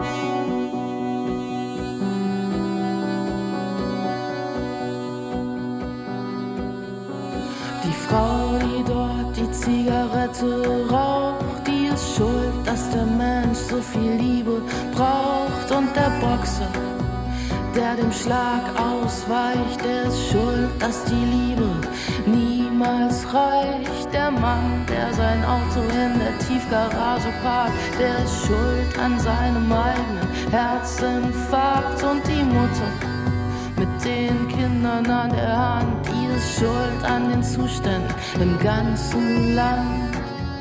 Die Frau, die dort die Zigarette raucht, die ist schuld, dass der Mensch so viel Liebe braucht. Und der Boxer, der dem Schlag ausweicht, der ist schuld, dass die Liebe niemals reicht. Der Mann, der sein Auto in der Tiefgarage parkt, der ist schuld an seinem eigenen Herzinfarkt. Und die Mutter mit den Kindern an der Hand, die ist schuld an den Zuständen im ganzen Land.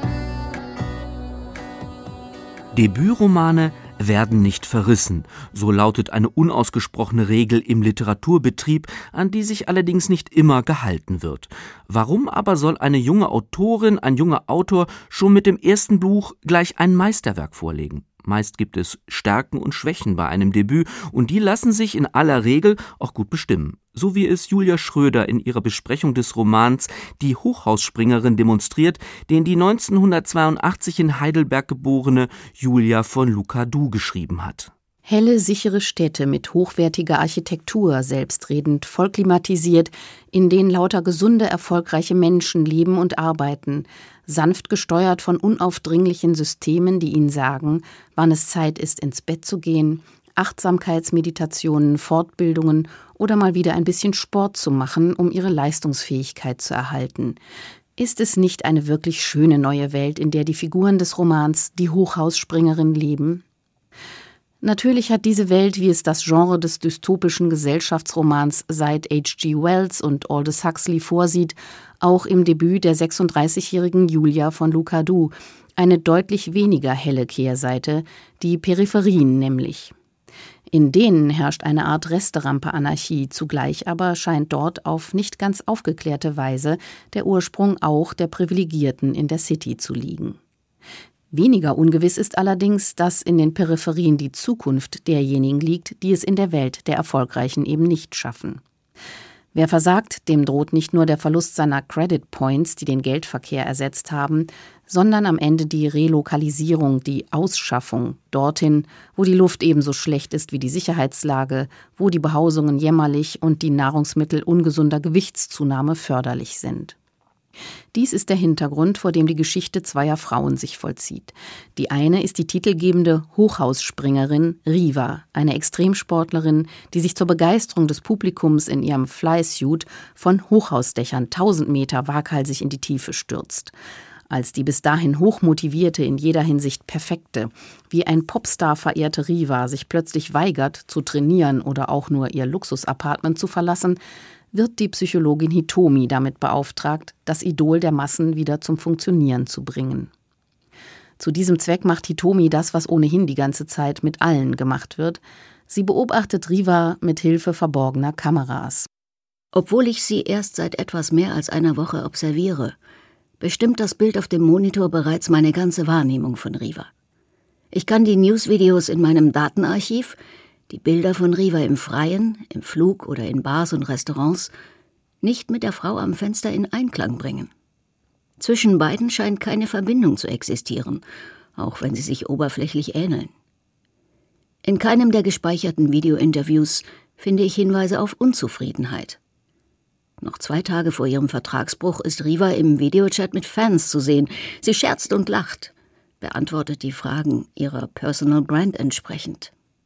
Debütromane werden nicht verrissen. So lautet eine unausgesprochene Regel im Literaturbetrieb, an die sich allerdings nicht immer gehalten wird. Warum aber soll eine junge Autorin, ein junger Autor schon mit dem ersten Buch gleich ein Meisterwerk vorlegen? Meist gibt es Stärken und Schwächen bei einem Debüt und die lassen sich in aller Regel auch gut bestimmen. So wie es Julia Schröder in ihrer Besprechung des Romans Die Hochhausspringerin demonstriert, den die neunzehnhundertzweiundachtzig in Heidelberg geborene Julia von Lucadou geschrieben hat. Helle, sichere Städte mit hochwertiger Architektur, selbstredend, vollklimatisiert, in denen lauter gesunde, erfolgreiche Menschen leben und arbeiten, sanft gesteuert von unaufdringlichen Systemen, die ihnen sagen, wann es Zeit ist, ins Bett zu gehen, Achtsamkeitsmeditationen, Fortbildungen oder mal wieder ein bisschen Sport zu machen, um ihre Leistungsfähigkeit zu erhalten. Ist es nicht eine wirklich schöne neue Welt, in der die Figuren des Romans, die Hochhausspringerin, leben? Natürlich hat diese Welt, wie es das Genre des dystopischen Gesellschaftsromans seit H G Wells und Aldous Huxley vorsieht, auch im Debüt der sechsunddreißigjährigen Julia von Lucadou eine deutlich weniger helle Kehrseite, die Peripherien nämlich. In denen herrscht eine Art Resterampe-Anarchie, zugleich aber scheint dort auf nicht ganz aufgeklärte Weise der Ursprung auch der Privilegierten in der City zu liegen. Weniger ungewiss ist allerdings, dass in den Peripherien die Zukunft derjenigen liegt, die es in der Welt der Erfolgreichen eben nicht schaffen. Wer versagt, dem droht nicht nur der Verlust seiner Credit Points, die den Geldverkehr ersetzt haben, sondern am Ende die Relokalisierung, die Ausschaffung dorthin, wo die Luft ebenso schlecht ist wie die Sicherheitslage, wo die Behausungen jämmerlich und die Nahrungsmittel ungesunder Gewichtszunahme förderlich sind. Dies ist der Hintergrund, vor dem die Geschichte zweier Frauen sich vollzieht. Die eine ist die titelgebende Hochhausspringerin Riva, eine Extremsportlerin, die sich zur Begeisterung des Publikums in ihrem Flysuit von Hochhausdächern tausend Meter waghalsig in die Tiefe stürzt. Als die bis dahin hochmotivierte, in jeder Hinsicht perfekte, wie ein Popstar verehrte Riva sich plötzlich weigert, zu trainieren oder auch nur ihr Luxusapartment zu verlassen, wird die Psychologin Hitomi damit beauftragt, das Idol der Massen wieder zum Funktionieren zu bringen. Zu diesem Zweck macht Hitomi das, was ohnehin die ganze Zeit mit allen gemacht wird. Sie beobachtet Riva mit Hilfe verborgener Kameras. Obwohl ich sie erst seit etwas mehr als einer Woche observiere, bestimmt das Bild auf dem Monitor bereits meine ganze Wahrnehmung von Riva. Ich kann die Newsvideos in meinem Datenarchiv, die Bilder von Riva im Freien, im Flug oder in Bars und Restaurants nicht mit der Frau am Fenster in Einklang bringen. Zwischen beiden scheint keine Verbindung zu existieren, auch wenn sie sich oberflächlich ähneln. In keinem der gespeicherten Videointerviews finde ich Hinweise auf Unzufriedenheit. Noch zwei Tage vor ihrem Vertragsbruch ist Riva im Videochat mit Fans zu sehen. Sie scherzt und lacht, beantwortet die Fragen ihrer Personal Brand entsprechend.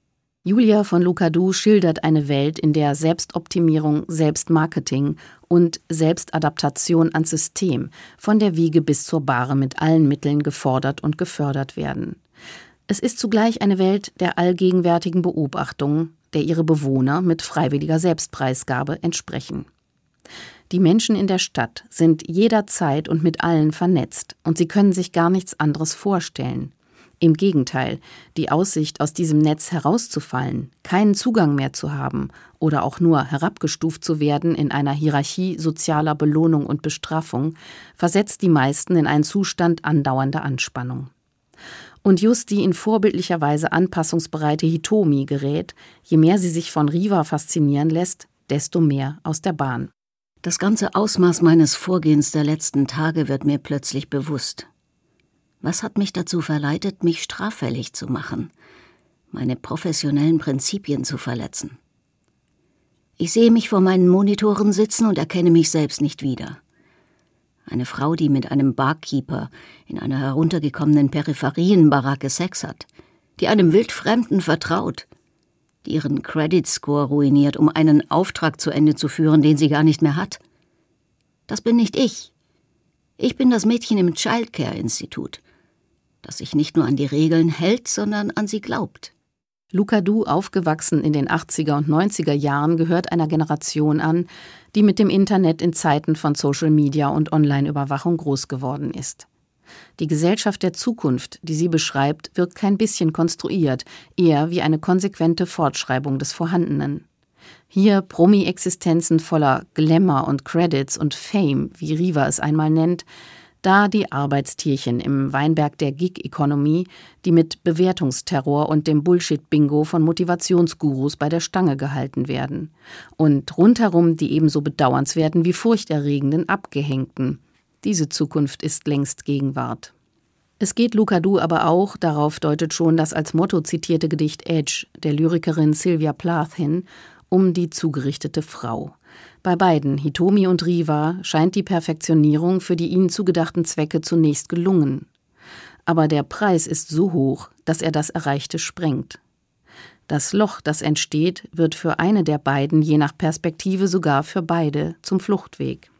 Julia von Lucadou schildert eine Welt, in der Selbstoptimierung, Selbstmarketing und Selbstadaptation ans System von der Wiege bis zur Bahre mit allen Mitteln gefordert und gefördert werden. Es ist zugleich eine Welt der allgegenwärtigen Beobachtung, der ihre Bewohner mit freiwilliger Selbstpreisgabe entsprechen. Die Menschen in der Stadt sind jederzeit und mit allen vernetzt und sie können sich gar nichts anderes vorstellen. Im Gegenteil, die Aussicht, aus diesem Netz herauszufallen, keinen Zugang mehr zu haben oder auch nur herabgestuft zu werden in einer Hierarchie sozialer Belohnung und Bestrafung, versetzt die meisten in einen Zustand andauernder Anspannung. Und just die in vorbildlicher Weise anpassungsbereite Hitomi gerät, je mehr sie sich von Riva faszinieren lässt, desto mehr aus der Bahn. Das ganze Ausmaß meines Vorgehens der letzten Tage wird mir plötzlich bewusst. Was hat mich dazu verleitet, mich straffällig zu machen, meine professionellen Prinzipien zu verletzen? Ich sehe mich vor meinen Monitoren sitzen und erkenne mich selbst nicht wieder. Eine Frau, die mit einem Barkeeper in einer heruntergekommenen Peripherienbaracke Sex hat, die einem Wildfremden vertraut, die ihren Credit-Score ruiniert, um einen Auftrag zu Ende zu führen, den sie gar nicht mehr hat. Das bin nicht ich. Ich bin das Mädchen im Childcare-Institut, das sich nicht nur an die Regeln hält, sondern an sie glaubt. Lucadou, aufgewachsen in den achtziger und neunziger Jahren, gehört einer Generation an, die mit dem Internet in Zeiten von Social Media und Online-Überwachung groß geworden ist. Die Gesellschaft der Zukunft, die sie beschreibt, wirkt kein bisschen konstruiert, eher wie eine konsequente Fortschreibung des Vorhandenen. Hier Promi-Existenzen voller Glamour und Credits und Fame, wie Riva es einmal nennt, da die Arbeitstierchen im Weinberg der Gig-Economy, die mit Bewertungsterror und dem Bullshit-Bingo von Motivationsgurus bei der Stange gehalten werden. Und rundherum die ebenso bedauernswerten wie furchterregenden Abgehängten. Diese Zukunft ist längst Gegenwart. Es geht Lucadou aber auch, darauf deutet schon das als Motto zitierte Gedicht Edge der Lyrikerin Sylvia Plath hin, um die zugerichtete Frau. Bei beiden, Hitomi und Riva, scheint die Perfektionierung für die ihnen zugedachten Zwecke zunächst gelungen. Aber der Preis ist so hoch, dass er das Erreichte sprengt. Das Loch, das entsteht, wird für eine der beiden, je nach Perspektive sogar für beide, zum Fluchtweg.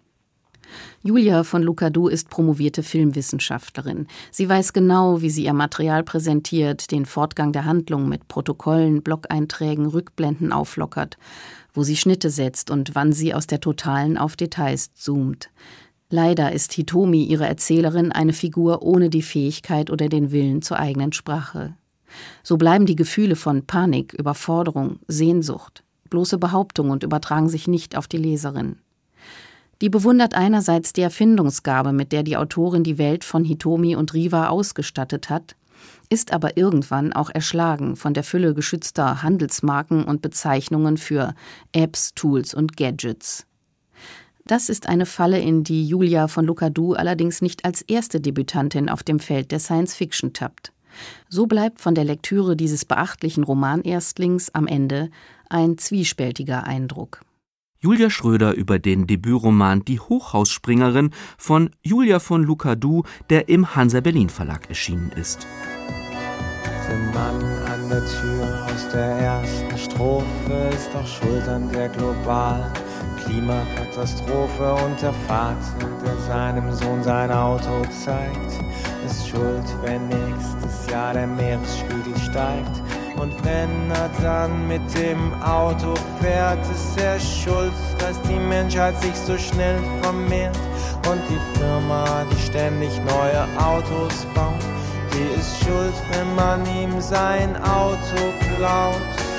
Julia von Lucadou ist promovierte Filmwissenschaftlerin. Sie weiß genau, wie sie ihr Material präsentiert, den Fortgang der Handlung mit Protokollen, Blog-Einträgen, Rückblenden auflockert, wo sie Schnitte setzt und wann sie aus der Totalen auf Details zoomt. Leider ist Hitomi, ihre Erzählerin, eine Figur ohne die Fähigkeit oder den Willen zur eigenen Sprache. So bleiben die Gefühle von Panik, Überforderung, Sehnsucht, bloße Behauptung und übertragen sich nicht auf die Leserin. Die bewundert einerseits die Erfindungsgabe, mit der die Autorin die Welt von Hitomi und Riva ausgestattet hat, ist aber irgendwann auch erschlagen von der Fülle geschützter Handelsmarken und Bezeichnungen für Apps, Tools und Gadgets. Das ist eine Falle, in die Julia von Lucadou allerdings nicht als erste Debütantin auf dem Feld der Science-Fiction tappt. So bleibt von der Lektüre dieses beachtlichen Romanerstlings am Ende ein zwiespältiger Eindruck. Julia Schröder über den Debütroman Die Hochhausspringerin von Julia von Lucadou, der im Hansa Berlin Verlag erschienen ist. Der Mann an der Tür aus der ersten Strophe ist auch schuld an der globalen Klimakatastrophe, und der Vater, der seinem Sohn sein Auto zeigt, ist schuld, wenn nächstes Jahr der Meeresspiegel steigt. Und wenn er dann mit dem Auto fährt, ist er schuld, dass die Menschheit sich so schnell vermehrt. Und die Firma, die ständig neue Autos baut, die ist schuld, wenn man ihm sein Auto klaut.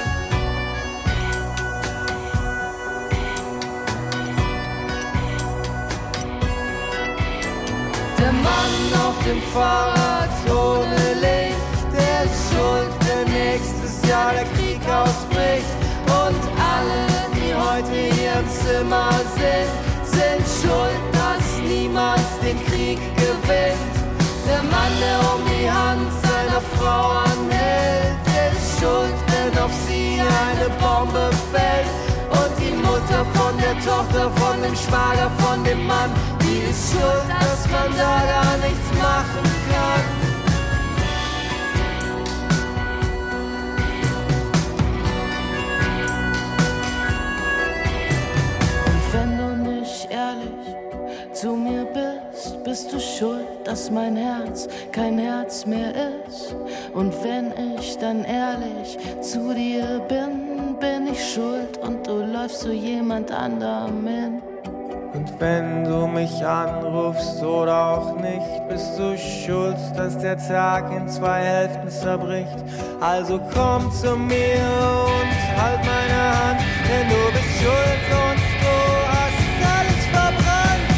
Der Mann auf dem Fahrrad ohne Licht, der ist schuld, wenn nächstes Jahr der Krieg ausbricht. Und alle, die heute hier im Zimmer sind, sind schuld, dass niemand den Krieg gewinnt. Der Mann, der um die Hand seiner Frau anhält, ist schuld, wenn auf sie eine Bombe fällt. Und die Mutter von der Tochter, von dem Schwager, von dem Mann, die ist schuld, dass man da gar nichts machen kann. dass mein Herz kein Herz mehr ist. Und wenn ich dann ehrlich zu dir bin, bin ich schuld und du läufst zu jemand anderem hin. Und wenn du mich anrufst oder auch nicht, bist du schuld, dass der Tag in zwei Hälften zerbricht. Also komm zu mir und halt meine Hand, denn du bist schuld und du hast alles verbrannt.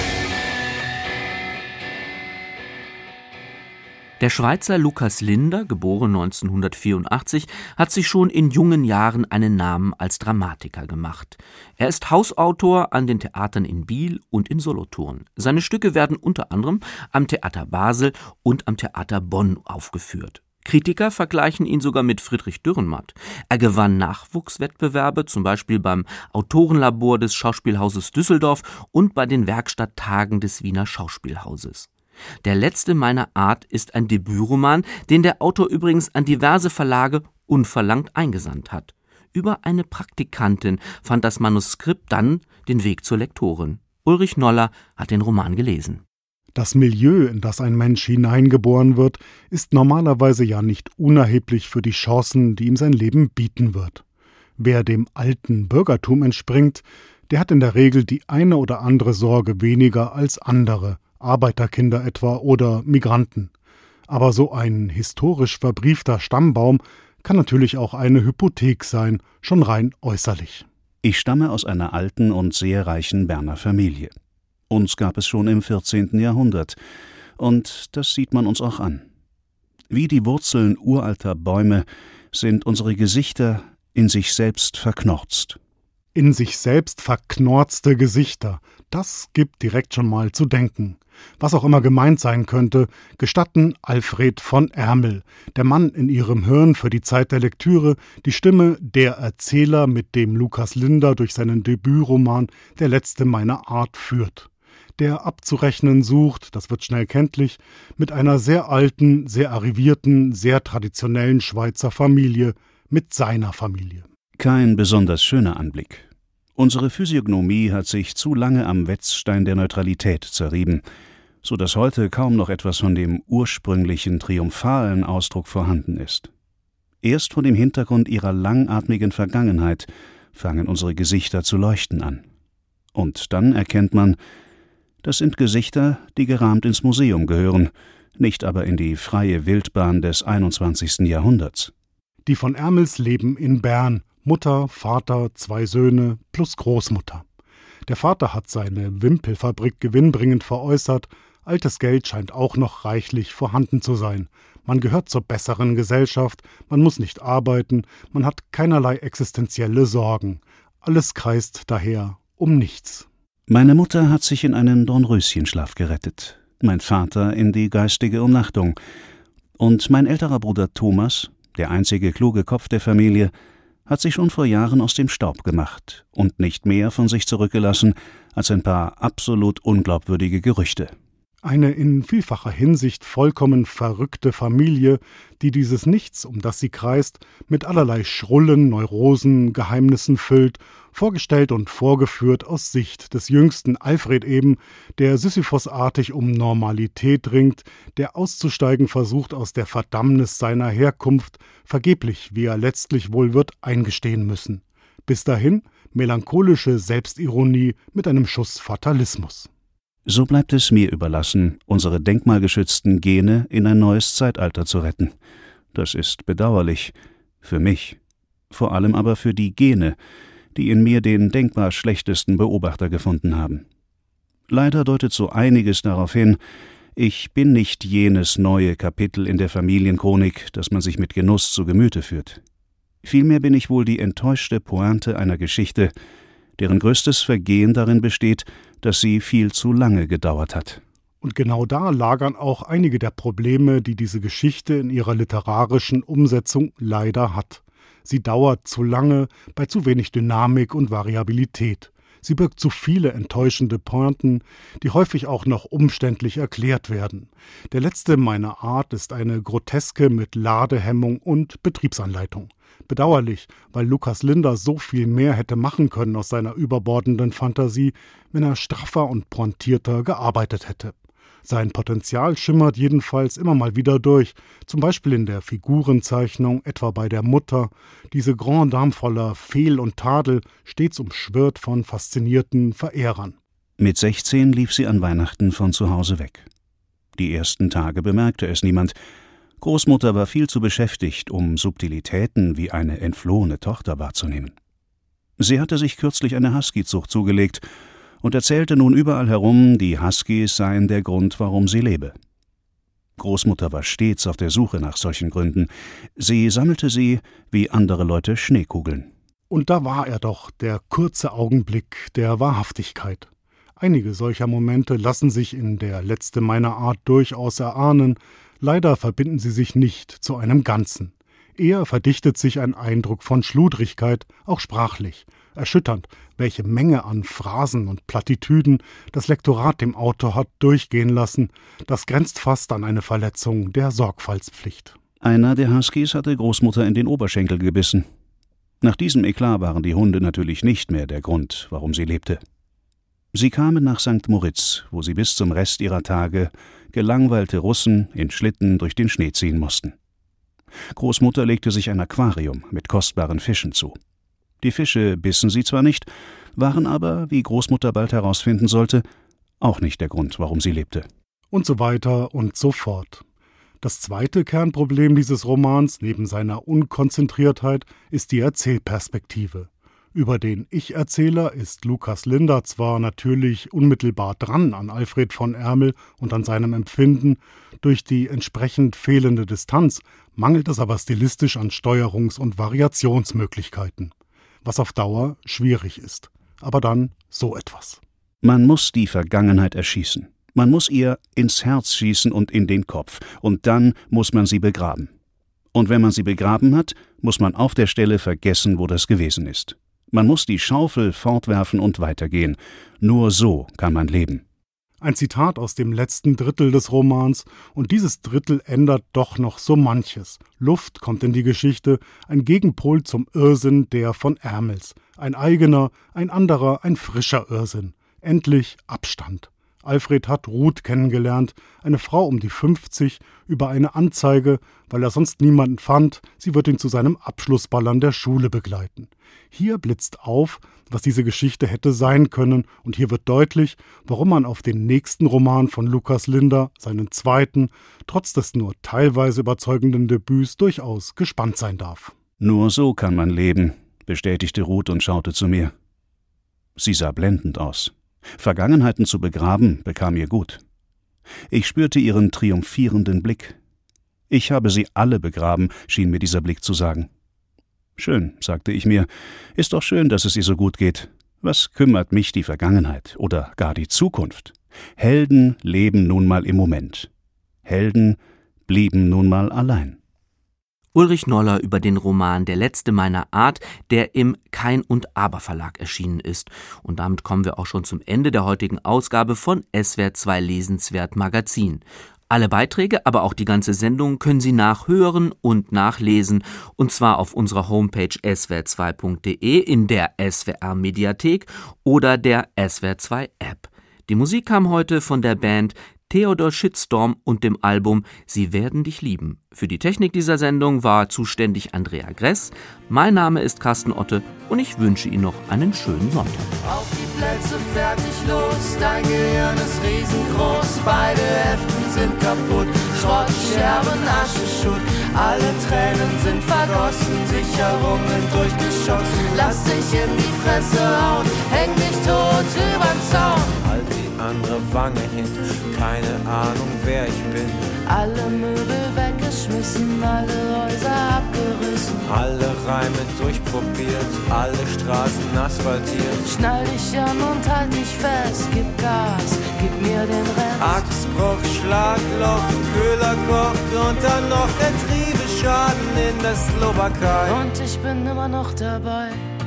Der Schweizer Lukas Linder, geboren neunzehnhundertvierundachtzig, hat sich schon in jungen Jahren einen Namen als Dramatiker gemacht. Er ist Hausautor an den Theatern in Biel und in Solothurn. Seine Stücke werden unter anderem am Theater Basel und am Theater Bonn aufgeführt. Kritiker vergleichen ihn sogar mit Friedrich Dürrenmatt. Er gewann Nachwuchswettbewerbe, zum Beispiel beim Autorenlabor des Schauspielhauses Düsseldorf und bei den Werkstatttagen des Wiener Schauspielhauses. Der letzte meiner Art ist ein Debütroman, den der Autor übrigens an diverse Verlage unverlangt eingesandt hat. Über eine Praktikantin fand das Manuskript dann den Weg zur Lektorin. Ulrich Noller hat den Roman gelesen. Das Milieu, in das ein Mensch hineingeboren wird, ist normalerweise ja nicht unerheblich für die Chancen, die ihm sein Leben bieten wird. Wer dem alten Bürgertum entspringt, der hat in der Regel die eine oder andere Sorge weniger als andere, Arbeiterkinder etwa oder Migranten. Aber so ein historisch verbriefter Stammbaum kann natürlich auch eine Hypothek sein, schon rein äußerlich. Ich stamme aus einer alten und sehr reichen Berner Familie. Uns gab es schon im vierzehnten Jahrhundert, und das sieht man uns auch an. Wie die Wurzeln uralter Bäume sind unsere Gesichter in sich selbst verknorzt. In sich selbst verknorzte Gesichter, das gibt direkt schon mal zu denken. Was auch immer gemeint sein könnte, gestatten Alfred von Ärmel, der Mann in ihrem Hirn für die Zeit der Lektüre, die Stimme der Erzähler, mit dem Lukas Linder durch seinen Debütroman Der letzte meiner Art führt. Der abzurechnen sucht, das wird schnell kenntlich, mit einer sehr alten, sehr arrivierten, sehr traditionellen Schweizer Familie, mit seiner Familie. Kein besonders schöner Anblick. Unsere Physiognomie hat sich zu lange am Wetzstein der Neutralität zerrieben, so dass heute kaum noch etwas von dem ursprünglichen triumphalen Ausdruck vorhanden ist. Erst vor dem Hintergrund ihrer langatmigen Vergangenheit fangen unsere Gesichter zu leuchten an. Und dann erkennt man, das sind Gesichter, die gerahmt ins Museum gehören, nicht aber in die freie Wildbahn des einundzwanzigsten Jahrhunderts. Die von Ärmels leben in Bern, Mutter, Vater, zwei Söhne plus Großmutter. Der Vater hat seine Wimpelfabrik gewinnbringend veräußert, altes Geld scheint auch noch reichlich vorhanden zu sein. Man gehört zur besseren Gesellschaft, man muss nicht arbeiten, man hat keinerlei existenzielle Sorgen. Alles kreist daher um nichts. Meine Mutter hat sich in einen Dornröschenschlaf gerettet, mein Vater in die geistige Umnachtung. Und mein älterer Bruder Thomas, der einzige kluge Kopf der Familie, hat sich schon vor Jahren aus dem Staub gemacht und nicht mehr von sich zurückgelassen als ein paar absolut unglaubwürdige Gerüchte. Eine in vielfacher Hinsicht vollkommen verrückte Familie, die dieses Nichts, um das sie kreist, mit allerlei Schrullen, Neurosen, Geheimnissen füllt, vorgestellt und vorgeführt aus Sicht des jüngsten Alfred eben, der Sisyphosartig um Normalität ringt, der auszusteigen versucht aus der Verdammnis seiner Herkunft, vergeblich, wie er letztlich wohl wird eingestehen müssen. Bis dahin melancholische Selbstironie mit einem Schuss Fatalismus. So bleibt es mir überlassen, unsere denkmalgeschützten Gene in ein neues Zeitalter zu retten. Das ist bedauerlich. Für mich. Vor allem aber für die Gene, die in mir den denkbar schlechtesten Beobachter gefunden haben. Leider deutet so einiges darauf hin, ich bin nicht jenes neue Kapitel in der Familienchronik, das man sich mit Genuss zu Gemüte führt. Vielmehr bin ich wohl die enttäuschte Pointe einer Geschichte, deren größtes Vergehen darin besteht, dass sie viel zu lange gedauert hat. Und genau da lagern auch einige der Probleme, die diese Geschichte in ihrer literarischen Umsetzung leider hat. Sie dauert zu lange, bei zu wenig Dynamik und Variabilität. Sie birgt zu viele enttäuschende Pointen, die häufig auch noch umständlich erklärt werden. Der letzte meiner Art ist eine Groteske mit Ladehemmung und Betriebsanleitung. Bedauerlich, weil Lukas Linder so viel mehr hätte machen können aus seiner überbordenden Fantasie, wenn er straffer und pointierter gearbeitet hätte. Sein Potenzial schimmert jedenfalls immer mal wieder durch, zum Beispiel in der Figurenzeichnung, etwa bei der Mutter, diese Grande Dame voller Fehl und Tadel, stets umschwirrt von faszinierten Verehrern. Mit sechzehn lief sie an Weihnachten von zu Hause weg. Die ersten Tage bemerkte es niemand. Großmutter war viel zu beschäftigt, um Subtilitäten wie eine entflohene Tochter wahrzunehmen. Sie hatte sich kürzlich eine Husky-Zucht zugelegt und erzählte nun überall herum, die Huskies seien der Grund, warum sie lebe. Großmutter war stets auf der Suche nach solchen Gründen. Sie sammelte sie, wie andere Leute Schneekugeln. Und da war er doch, der kurze Augenblick der Wahrhaftigkeit. Einige solcher Momente lassen sich in Der Letzte meiner Art durchaus erahnen, leider verbinden sie sich nicht zu einem Ganzen. Eher verdichtet sich ein Eindruck von Schludrigkeit, auch sprachlich. Erschütternd, welche Menge an Phrasen und Plattitüden das Lektorat dem Autor hat durchgehen lassen. Das grenzt fast an eine Verletzung der Sorgfaltspflicht. Einer der Huskies hatte Großmutter in den Oberschenkel gebissen. Nach diesem Eklat waren die Hunde natürlich nicht mehr der Grund, warum sie lebte. Sie kamen nach Sankt Moritz, wo sie bis zum Rest ihrer Tage gelangweilte Russen in Schlitten durch den Schnee ziehen mussten. Großmutter legte sich ein Aquarium mit kostbaren Fischen zu. Die Fische bissen sie zwar nicht, waren aber, wie Großmutter bald herausfinden sollte, auch nicht der Grund, warum sie lebte. Und so weiter und so fort. Das zweite Kernproblem dieses Romans, neben seiner Unkonzentriertheit, ist die Erzählperspektive. Über den Ich-Erzähler ist Lukas Linder zwar natürlich unmittelbar dran an Alfred von Ärmel und an seinem Empfinden, durch die entsprechend fehlende Distanz mangelt es aber stilistisch an Steuerungs- und Variationsmöglichkeiten, was auf Dauer schwierig ist. Aber dann so etwas. Man muss die Vergangenheit erschießen. Man muss ihr ins Herz schießen und in den Kopf. Und dann muss man sie begraben. Und wenn man sie begraben hat, muss man auf der Stelle vergessen, wo das gewesen ist. Man muss die Schaufel fortwerfen und weitergehen. Nur so kann man leben. Ein Zitat aus dem letzten Drittel des Romans, und dieses Drittel ändert doch noch so manches. Luft kommt in die Geschichte, ein Gegenpol zum Irrsinn der von Ärmels. Ein eigener, ein anderer, ein frischer Irrsinn. Endlich Abstand. Alfred hat Ruth kennengelernt, eine Frau um die fünfzig, über eine Anzeige, weil er sonst niemanden fand, sie wird ihn zu seinem Abschlussball an der Schule begleiten. Hier blitzt auf, was diese Geschichte hätte sein können, und hier wird deutlich, warum man auf den nächsten Roman von Lukas Linder, seinen zweiten, trotz des nur teilweise überzeugenden Debüts durchaus gespannt sein darf. Nur so kann man leben, bestätigte Ruth und schaute zu mir. Sie sah blendend aus. Vergangenheiten zu begraben bekam ihr gut. Ich spürte ihren triumphierenden Blick. Ich habe sie alle begraben, schien mir dieser Blick zu sagen. Schön, sagte ich mir, ist doch schön, dass es ihr so gut geht. Was kümmert mich die Vergangenheit oder gar die Zukunft? Helden leben nun mal im Moment. Helden blieben nun mal allein. Ulrich Noller über den Roman Der Letzte meiner Art, der im Kein und Aber Verlag erschienen ist. Und damit kommen wir auch schon zum Ende der heutigen Ausgabe von S W R zwei Lesenswert Magazin. Alle Beiträge, aber auch die ganze Sendung können Sie nachhören und nachlesen, und zwar auf unserer Homepage s w r zwei punkt d e, in der S W R Mediathek oder der S W R zwei App. Die Musik kam heute von der Band Theodor Shitstorm und dem Album Sie werden dich lieben. Für die Technik dieser Sendung war zuständig Andrea Gress. Mein Name ist Carsten Otte und ich wünsche Ihnen noch einen schönen Sonntag. Auf die Plätze, fertig, los, dein Gehirn ist riesengroß, beide Hälften sind kaputt, Schrott, Scherben, Asche, Schutt, alle Tränen sind vergossen, Sicherungen durchgeschossen, lass dich in die Fresse hauen, häng dich tot übern Zaun. Halt die andere Wange hin, keine Ahnung wer ich bin. Alle Möbel weggeschmissen, alle Häuser abgerissen, Alle Reime durchprobiert, alle Straßen asphaltiert. Schnall dich an und halt dich fest, gib Gas, gib mir den Rest. Achsbruch, Schlagloch, Köhler kocht und dann noch Getriebeschaden in der Slowakei. Und ich bin immer noch dabei.